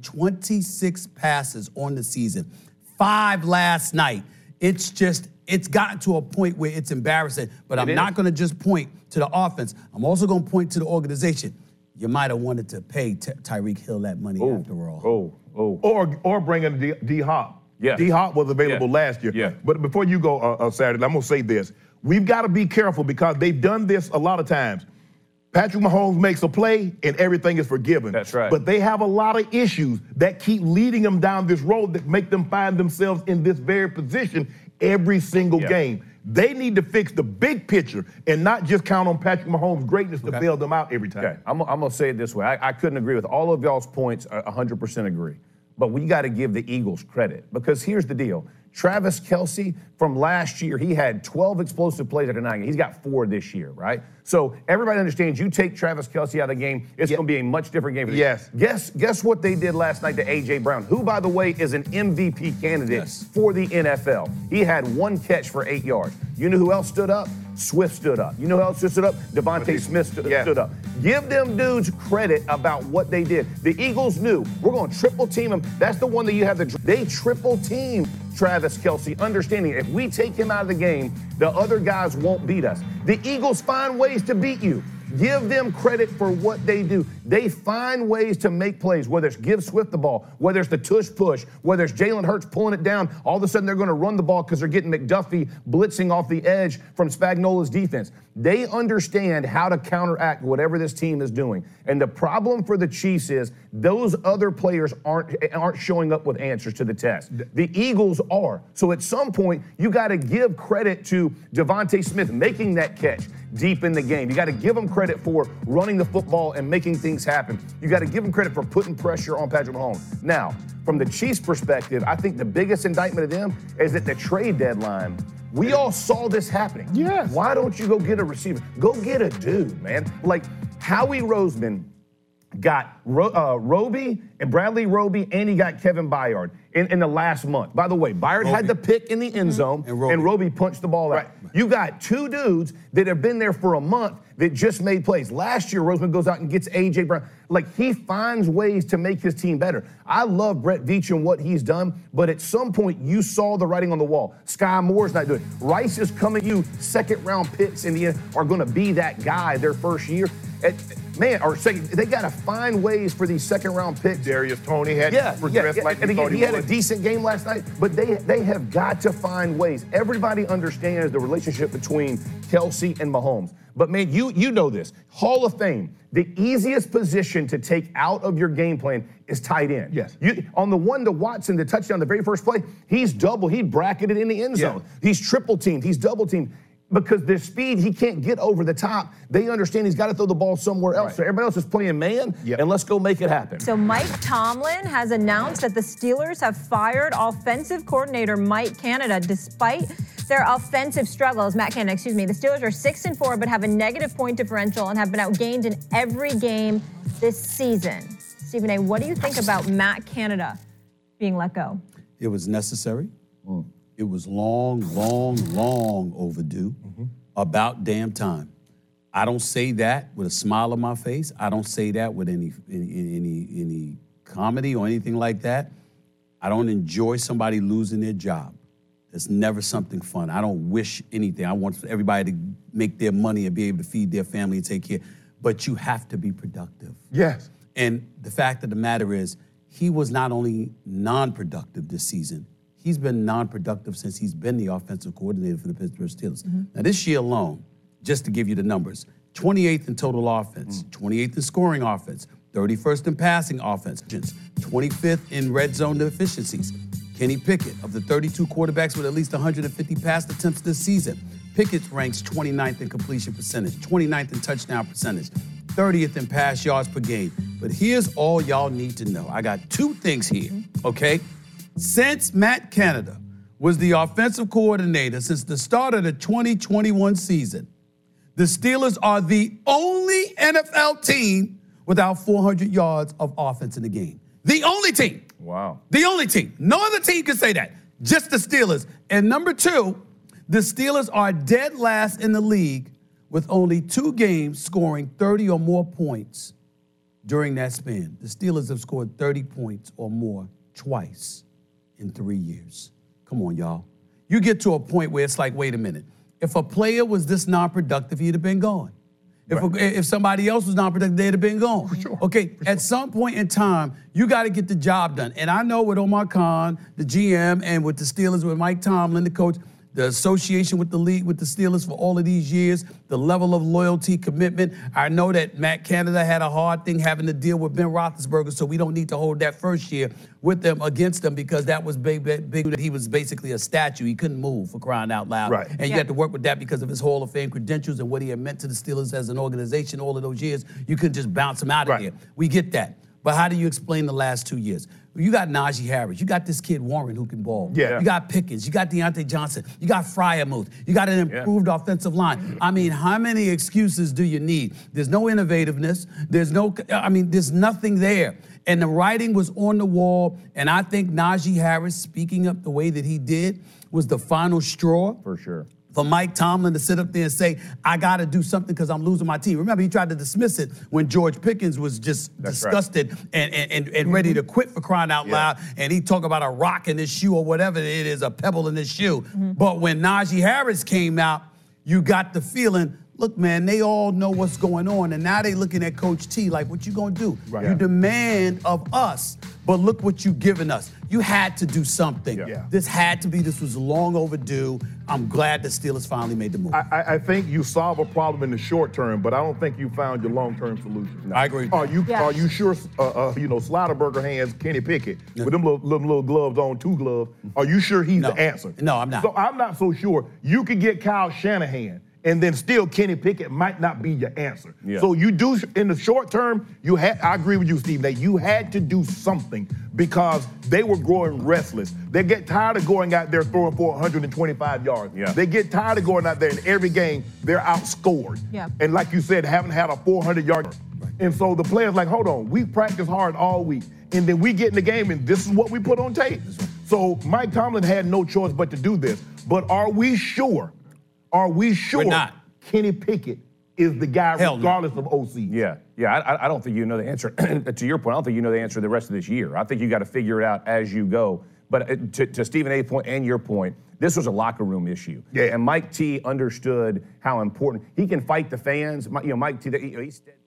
26 passes on the season. 5 last night. It's gotten to a point where it's embarrassing. But I'm not going to just point to the offense. I'm also going to point to the organization. You might have wanted to pay Tyreek Hill that money after all. Or bring in D-Hop. Yeah. D-Hop was available last year. Yeah. But before you go, Saturday, I'm going to say this. We've got to be careful because they've done this a lot of times. Patrick Mahomes makes a play and everything is forgiven. That's right. But they have a lot of issues that keep leading them down this road that make them find themselves in this very position every single game. They need to fix the big picture and not just count on Patrick Mahomes' greatness to bail them out every time. Okay. I'm going to say it this way. I couldn't agree with all of y'all's points, 100% agree. But we got to give the Eagles credit because here's the deal. Travis Kelce, from last year, he had 12 explosive plays after 9 games. He's got 4 this year, right? So everybody understands you take Travis Kelce out of the game, it's going to be a much different game. Yes. Guess what they did last night to A.J. Brown, who, by the way, is an MVP candidate for the NFL. He had 1 catch for 8 yards. You know who else stood up? Swift stood up. You know who else stood up? Devontae Smith stood up. Give them dudes credit about what they did. The Eagles knew we're going to triple team him. That's the one that you have to. They triple team Travis Kelce, understanding if we take him out of the game, the other guys won't beat us. The Eagles find ways to beat you. Give them credit for what they do. They find ways to make plays, whether it's give Swift the ball, whether it's the tush push, whether it's Jalen Hurts pulling it down. All of a sudden, they're going to run the ball because they're getting McDuffie blitzing off the edge from Spagnuolo's defense. They understand how to counteract whatever this team is doing. And the problem for the Chiefs is those other players aren't showing up with answers to the test. The Eagles are. So at some point, you got to give credit to Devontae Smith making that catch deep in the game. You got to give him credit for running the football and making things happen. You got to give him credit for putting pressure on Patrick Mahomes. Now, from the Chiefs' perspective, I think the biggest indictment of them is at the trade deadline. We all saw this happening. Yes. Why don't you go get a receiver? Go get a dude, man. Like Howie Roseman got Roby and Bradley Roby, and he got Kevin Byard in the last month. By the way, Byard had the pick in the end zone, and Roby punched the ball out. You got 2 dudes that have been there for a month that just made plays. Last year, Roseman goes out and gets A.J. Brown. Like, he finds ways to make his team better. I love Brett Veach and what he's done, but at some point, you saw the writing on the wall. Sky Moore's not doing it. Rice is coming. Second-round picks in the end are going to be that guy their first year. They got to find ways for these second-round picks. Darius Toney had to progress like and again, he had a decent game last night, but they have got to find ways. Everybody understands the relationship between Kelce and Mahomes. But man, you know this. Hall of Fame, the easiest position to take out of your game plan is tight end. Yes. On the one to Watson, the touchdown, the very first play, he bracketed in the end zone. He's triple teamed, he's double teamed. Because their speed, he can't get over the top. They understand he's got to throw the ball somewhere else. Right. So everybody else is playing man, and let's go make it happen. So Mike Tomlin has announced that the Steelers have fired offensive coordinator Mike Canada despite their offensive struggles. Matt Canada, excuse me. The Steelers are 6-4, but have a negative point differential and have been outgained in every game this season. Stephen A., what do you think about Matt Canada being let go? It was necessary. It was long overdue. About damn time. I don't say that with a smile on my face. I don't say that with any comedy or anything like that. I don't enjoy somebody losing their job. It's never something fun. I don't wish anything. I want everybody to make their money and be able to feed their family and take care. But you have to be productive. Yes. And the fact of the matter is, he was not only non-productive this season, he's been non-productive since he's been the offensive coordinator for the Pittsburgh Steelers. Now, this year alone, just to give you the numbers, 28th in total offense, 28th in scoring offense, 31st in passing offense, 25th in red zone efficiencies. Kenny Pickett, of the 32 quarterbacks with at least 150 pass attempts this season, Pickett ranks 29th in completion percentage, 29th in touchdown percentage, 30th in pass yards per game. But here's all y'all need to know. I got two things here, okay? Since Matt Canada was the offensive coordinator since the start of the 2021 season, the Steelers are the only NFL team without 400 yards of offense in the game. The only team. Wow. The only team. No other team can say that. Just the Steelers. And number two, the Steelers are dead last in the league with only 2 games scoring 30 or more points during that span. The Steelers have scored 30 points or more twice in 3 years. Come on, y'all. You get to a point where it's like, wait a minute. If a player was this non-productive, he'd have been gone. If somebody else was non-productive, they'd have been gone. For sure. Okay, at some point in time, you got to get the job done. And I know with Omar Khan, the GM, and with the Steelers, with Mike Tomlin, the coach, the association with the league, with the Steelers for all of these years, the level of loyalty, commitment. I know that Matt Canada had a hard thing having to deal with Ben Roethlisberger, so we don't need to hold that first year with them against them because that was big. He was basically a statue. He couldn't move, for crying out loud. Right. And you had to work with that because of his Hall of Fame credentials and what he had meant to the Steelers as an organization all of those years. You couldn't just bounce him out of here. We get that. But how do you explain the last 2 years? You got Najee Harris. You got this kid Warren who can ball. Yeah. You got Pickens. You got Deontay Johnson. You got Freiermuth. You got an improved offensive line. I mean, how many excuses do you need? There's no innovativeness. There's nothing there. And the writing was on the wall. And I think Najee Harris speaking up the way that he did was the final straw. For sure. For Mike Tomlin to sit up there and say, I got to do something because I'm losing my team. Remember, he tried to dismiss it when George Pickens was just disgusted and ready to quit, for crying out loud. And he talked about a rock in his shoe or whatever it is, a pebble in his shoe. But when Najee Harris came out, you got the feeling, look, man, they all know what's going on. And now they looking at Coach T like, what you going to do? Right. You demand of us, but look what you giving us. You had to do something. This was long overdue. I'm glad the Steelers finally made the move. I think you solve a problem in the short term, but I don't think you found your long-term solution. No. I agree. Are you sure, Sliderberger hands Kenny Pickett with them little gloves on, 2 gloves, are you sure he's the answer? No, I'm not. So I'm not so sure. You could get Kyle Shanahan, and then still Kenny Pickett might not be your answer. Yeah. So you do, in the short term, I agree with you, Steve, that you had to do something because they were growing restless. They get tired of going out there throwing for 125 yards. Yeah. They get tired of going out there and every game they're outscored. Yeah. And like you said, haven't had a 400-yard. Right. And so the players like, hold on, we practice hard all week. And then we get in the game and this is what we put on tape. So Mike Tomlin had no choice but to do this. But are we sure We're not. Kenny Pickett is the guy regardless of OC? Yeah, I don't think you know the answer. To your point, I don't think you know the answer the rest of this year. I think you got to figure it out as you go. But to Stephen A's point and your point, this was a locker room issue. Yeah. And Mike T understood how important. He can fight the fans. Mike T, he's